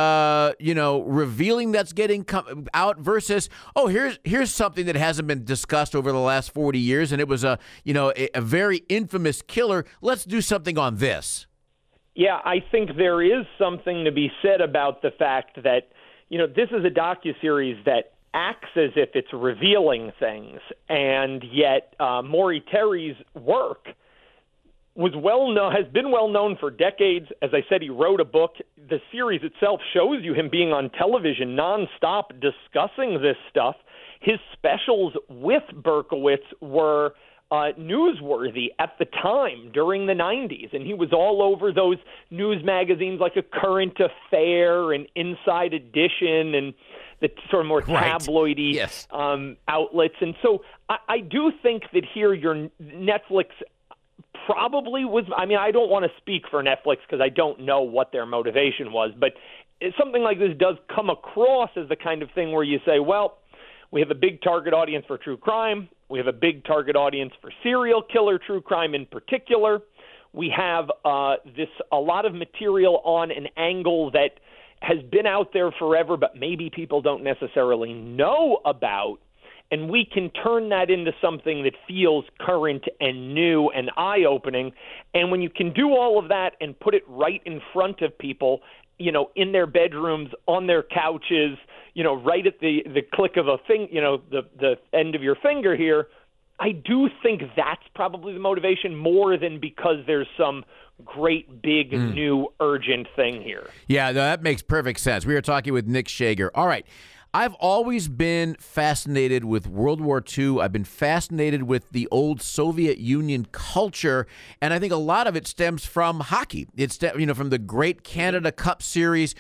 revealing that's getting out versus, here's something that hasn't been discussed over the last 40 years, and it was a very infamous killer. Let's do something on this. Yeah, I think there is something to be said about the fact that, this is a docuseries that acts as if it's revealing things, and yet Maury Terry's work has been well known for decades. As I said, he wrote a book. The series itself shows you him being on television nonstop discussing this stuff. His specials with Berkowitz were newsworthy at the time during the 90s, and he was all over those news magazines like A Current Affair and Inside Edition and the sort of more tabloidy outlets. And so I do think that here your Netflix probably was, I don't want to speak for Netflix because I don't know what their motivation was, but something like this does come across as the kind of thing where you say, well, we have a big target audience for true crime. We have a big target audience for serial killer true crime in particular. We have a lot of material on an angle that has been out there forever, but maybe people don't necessarily know about. And we can turn that into something that feels current and new and eye-opening. And when you can do all of that and put it right in front of people, in their bedrooms, on their couches, right at the click of a the end of your finger here, I do think that's probably the motivation more than because there's some great, big, new, urgent thing here. Yeah, that makes perfect sense. We are talking with Nick Shager. All right. I've always been fascinated with World War II. I've been fascinated with the old Soviet Union culture, and I think a lot of it stems from hockey. It's from the great Canada Cup series.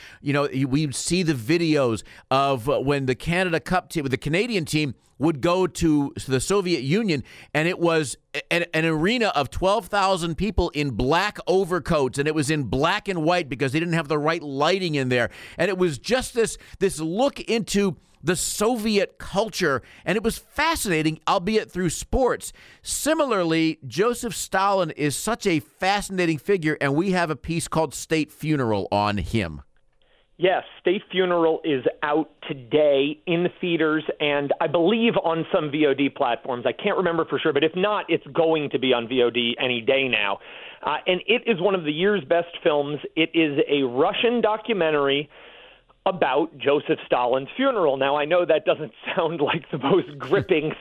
We see the videos of when the Canada Cup team, the Canadian team, would go to the Soviet Union, and it was an arena of 12,000 people in black overcoats, and it was in black and white because they didn't have the right lighting in there. And it was just this look into the Soviet culture, and it was fascinating, albeit through sports. Similarly, Joseph Stalin is such a fascinating figure, and we have a piece called State Funeral on him. Yes, State Funeral is out today in theaters and I believe on some VOD platforms. I can't remember for sure, but if not, it's going to be on VOD any day now. And it is one of the year's best films. It is a Russian documentary about Joseph Stalin's funeral. Now, I know that doesn't sound like the most gripping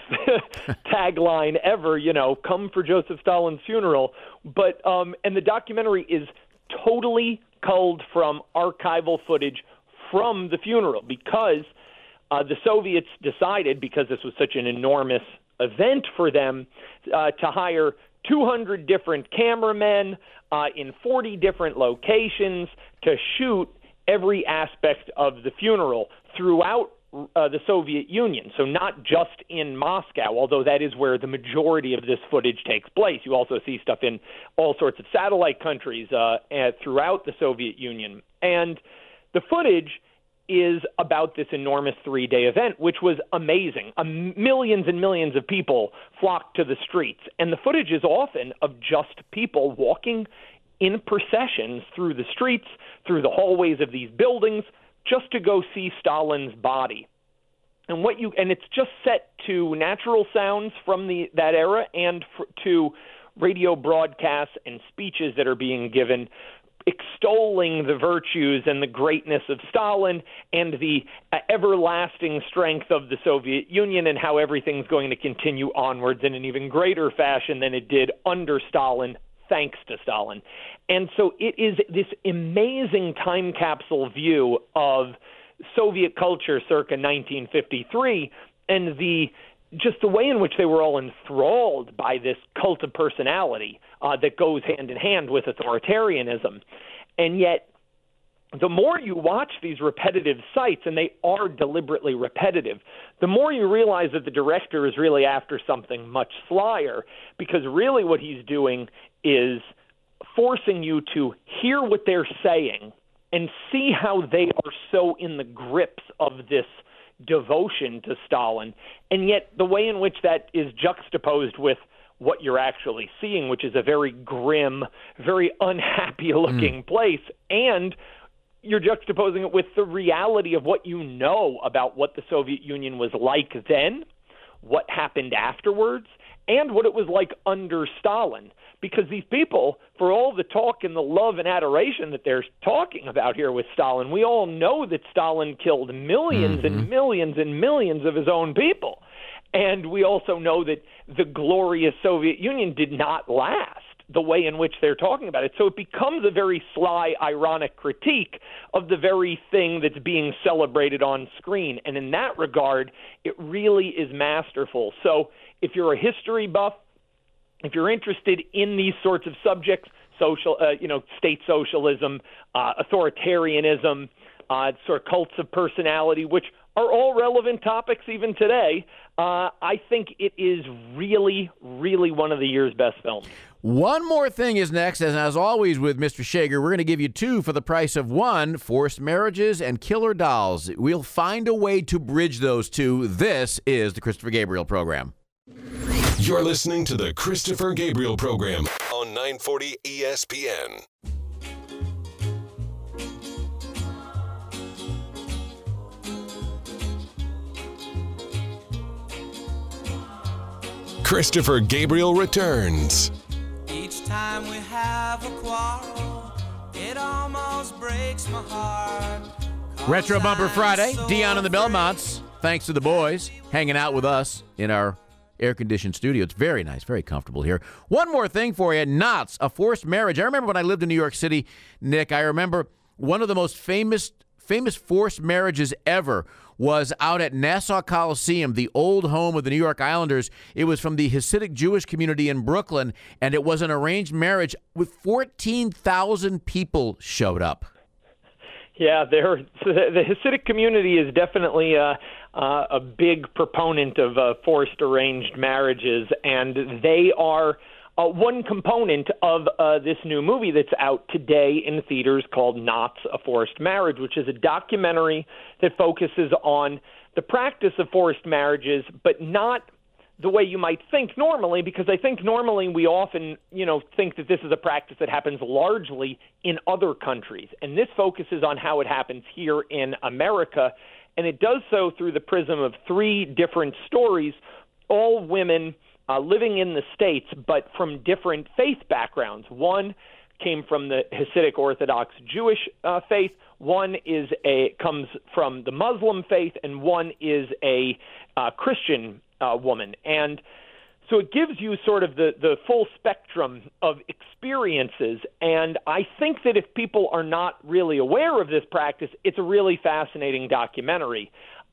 tagline ever, come for Joseph Stalin's funeral. But and the documentary is totally culled from archival footage from the funeral because the Soviets decided, because this was such an enormous event for them, to hire 200 different cameramen in 40 different locations to shoot every aspect of the funeral throughout the Soviet Union. So not just in Moscow, although that is where the majority of this footage takes place. You also see stuff in all sorts of satellite countries throughout the Soviet Union. And the footage is about this enormous 3-day event, which was amazing. Millions and millions of people flocked to the streets. And the footage is often of just people walking in processions through the streets, through the hallways of these buildings, just to go see Stalin's body. And it's just set to natural sounds from that era and to radio broadcasts and speeches that are being given extolling the virtues and the greatness of Stalin and the everlasting strength of the Soviet Union and how everything's going to continue onwards in an even greater fashion than it did under Stalin, thanks to Stalin. And so it is this amazing time capsule view of Soviet culture circa 1953 and the way in which they were all enthralled by this cult of personality that goes hand in hand with authoritarianism. And yet, the more you watch these repetitive sites, and they are deliberately repetitive, the more you realize that the director is really after something much slyer, because really what he's doing is forcing you to hear what they're saying and see how they are so in the grips of this devotion to Stalin, and yet the way in which that is juxtaposed with what you're actually seeing, which is a very grim, very unhappy-looking place, and you're juxtaposing it with the reality of what you know about what the Soviet Union was like then, what happened afterwards, and what it was like under Stalin. Because these people, for all the talk and the love and adoration that they're talking about here with Stalin, we all know that Stalin killed millions and millions and millions of his own people. And we also know that the glorious Soviet Union did not last the way in which they're talking about it. So it becomes a very sly, ironic critique of the very thing that's being celebrated on screen. And in that regard, it really is masterful. So if you're a history buff, if you're interested in these sorts of subjects, state socialism, authoritarianism, sort of cults of personality, which are all relevant topics even today, I think it is really, really one of the year's best films. One More Thing is next, and as always with Mr. Shager, we're going to give you two for the price of one: Forced Marriages and Killer Dolls. We'll find a way to bridge those two. This is the Christopher Gabriel Program. You're listening to the Christopher Gabriel Program on 940 ESPN. Christopher Gabriel returns. Each time we have a quarrel, it almost breaks my heart. Retro Bumper Friday, Dion and the Belmonts. Thanks to the boys hanging out with us in our air-conditioned studio. It's very nice, very comfortable here. One more thing for you. Knots, a forced marriage. I remember when I lived in New York City, Nick, I remember one of the most famous forced marriages ever was out at Nassau Coliseum, the old home of the New York Islanders. It was from the Hasidic Jewish community in Brooklyn, and it was an arranged marriage with 14,000 people showed up. Yeah, the Hasidic community is definitely a big proponent of forced arranged marriages, and they are one component of this new movie that's out today in theaters called Knots, a Forced Marriage, which is a documentary that focuses on the practice of forced marriages, but not the way you might think normally, because I think normally we often, think that this is a practice that happens largely in other countries. And this focuses on how it happens here in America. And it does so through the prism of 3 different stories, all women living in the States, but from different faith backgrounds. One came from the Hasidic Orthodox Jewish faith. One comes from the Muslim faith, and one is a Christian woman. And so it gives you sort of the full spectrum of experiences. And I think that if people are not really aware of this practice, it's a really fascinating documentary.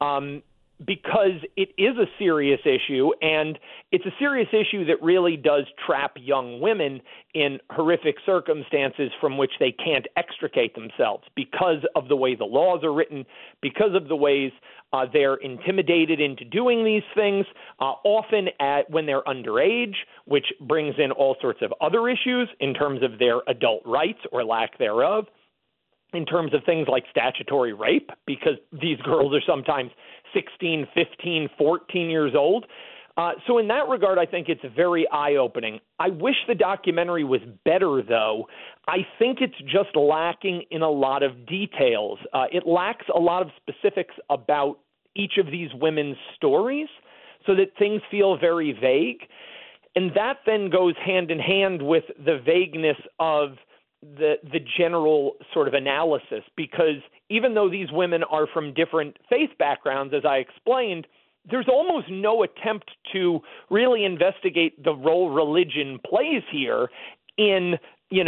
Because it is a serious issue, and it's a serious issue that really does trap young women in horrific circumstances from which they can't extricate themselves because of the way the laws are written, because of the ways they're intimidated into doing these things, often when they're underage, which brings in all sorts of other issues in terms of their adult rights or lack thereof, in terms of things like statutory rape, because these girls are sometimes 16, 15, 14 years old. So in that regard, I think it's very eye-opening. I wish the documentary was better, though. I think it's just lacking in a lot of details. It lacks a lot of specifics about each of these women's stories, so that things feel very vague. And that then goes hand in hand with the vagueness of the general sort of analysis, because even though these women are from different faith backgrounds, as I explained, there's almost no attempt to really investigate the role religion plays here in,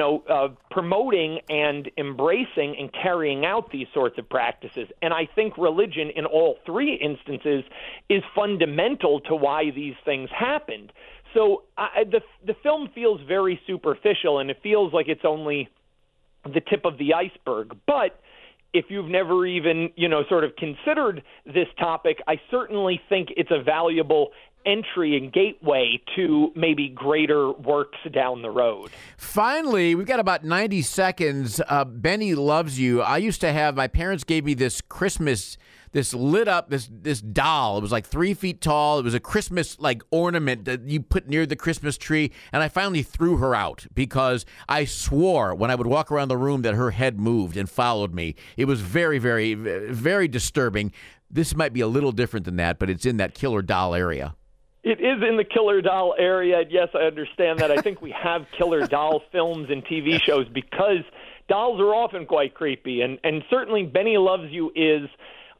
promoting and embracing and carrying out these sorts of practices. And I think religion in all 3 instances is fundamental to why these things happened. So the film feels very superficial, and it feels like it's only the tip of the iceberg. But if you've never even, sort of considered this topic, I certainly think it's a valuable entry and gateway to maybe greater works down the road. Finally, we've got about 90 seconds. Benny Loves You. I used to have, my parents gave me this Christmas, this lit up, this doll. It was like 3 feet tall. It was a Christmas like ornament that you put near the Christmas tree. And I finally threw her out because I swore when I would walk around the room that her head moved and followed me. It was very, very, very disturbing. This might be a little different than that, but it's in that killer doll area. It is in the killer doll area. Yes, I understand that. I think we have killer doll films and TV shows because dolls are often quite creepy. And certainly Benny Loves You is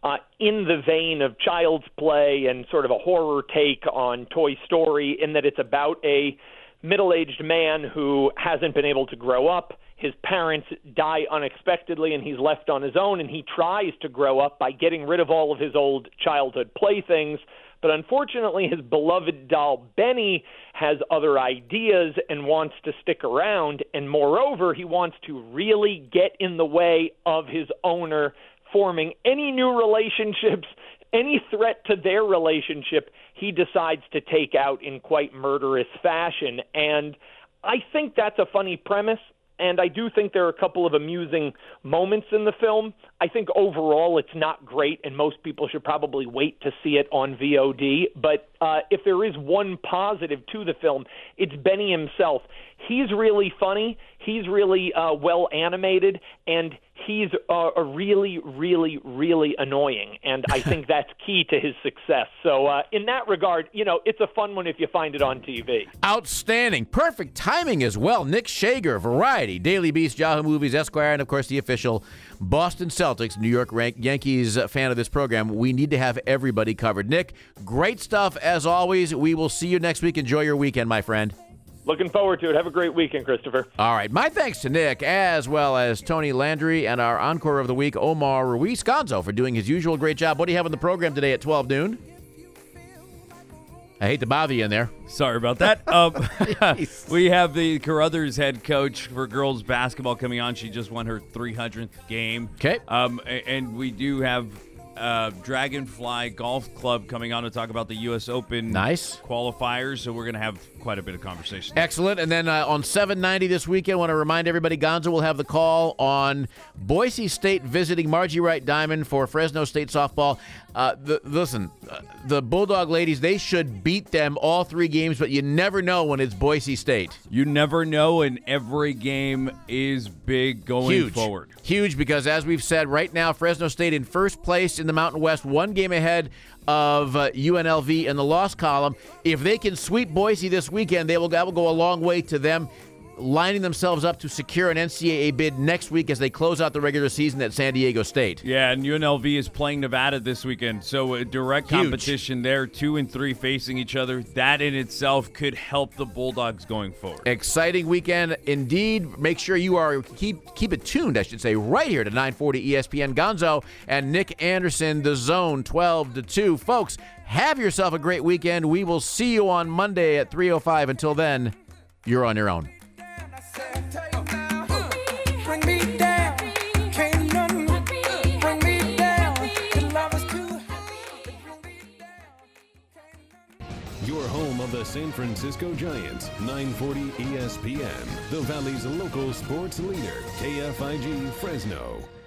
in the vein of Child's Play and sort of a horror take on Toy Story, in that it's about a middle-aged man who hasn't been able to grow up. His parents die unexpectedly, and he's left on his own, and he tries to grow up by getting rid of all of his old childhood playthings. But unfortunately, his beloved doll, Benny, has other ideas and wants to stick around. And moreover, he wants to really get in the way of his owner forming any new relationships, any threat to their relationship. He decides to take out in quite murderous fashion. And I think that's a funny premise. And I do think there are a couple of amusing moments in the film. I think overall it's not great, and most people should probably wait to see it on VOD. But if there is one positive to the film, it's Benny himself. He's really funny. He's really well animated, and he's a really, really, really annoying. And I think that's key to his success. So in that regard, it's a fun one if you find it on TV. Outstanding. Perfect timing as well. Nick Shager, Variety, Daily Beast, Yahoo Movies, Esquire, and of course the official Boston Celtics, New York Yankees fan of this program. We need to have everybody covered. Nick, great stuff as always. We will see you next week. Enjoy your weekend, my friend. Looking forward to it. Have a great weekend, Christopher. All right. My thanks to Nick, as well as Tony Landry and our encore of the week, Omar Ruiz Gonzo, for doing his usual great job. What do you have on the program today at 12 noon? I hate to bother you in there. Sorry about that. We have the Carruthers head coach for girls basketball coming on. She just won her 300th game. Okay. And we do have Dragonfly Golf Club coming on to talk about the U.S. Open qualifiers, so we're going to have quite a bit of conversation. Excellent. And then on 790 this weekend, I want to remind everybody, Gonzo will have the call on Boise State visiting Margie Wright Diamond for Fresno State softball. The Bulldog ladies, they should beat them all 3 games, but you never know when it's Boise State. You never know, and every game is big going forward. Huge, because as we've said, right now, Fresno State in first place in the Mountain West, 1 game ahead of UNLV in the loss column. If they can sweep Boise this weekend, that will go a long way to them lining themselves up to secure an NCAA bid next week as they close out the regular season at San Diego State. Yeah, and UNLV is playing Nevada this weekend, so a direct competition there, 2 and 3 facing each other. That in itself could help the Bulldogs going forward. Exciting weekend indeed. Make sure you are keep it tuned, I should say, right here to 940 ESPN. Gonzo and Nick Anderson, The Zone, 12 to 2. Folks, have yourself a great weekend. We will see you on Monday at 3:05. Until then, you're on your own. Bring me down, can't none bring me down, 'cause love is too Your home of the San Francisco Giants, 940 ESPN, the Valley's local sports leader, KFIG Fresno.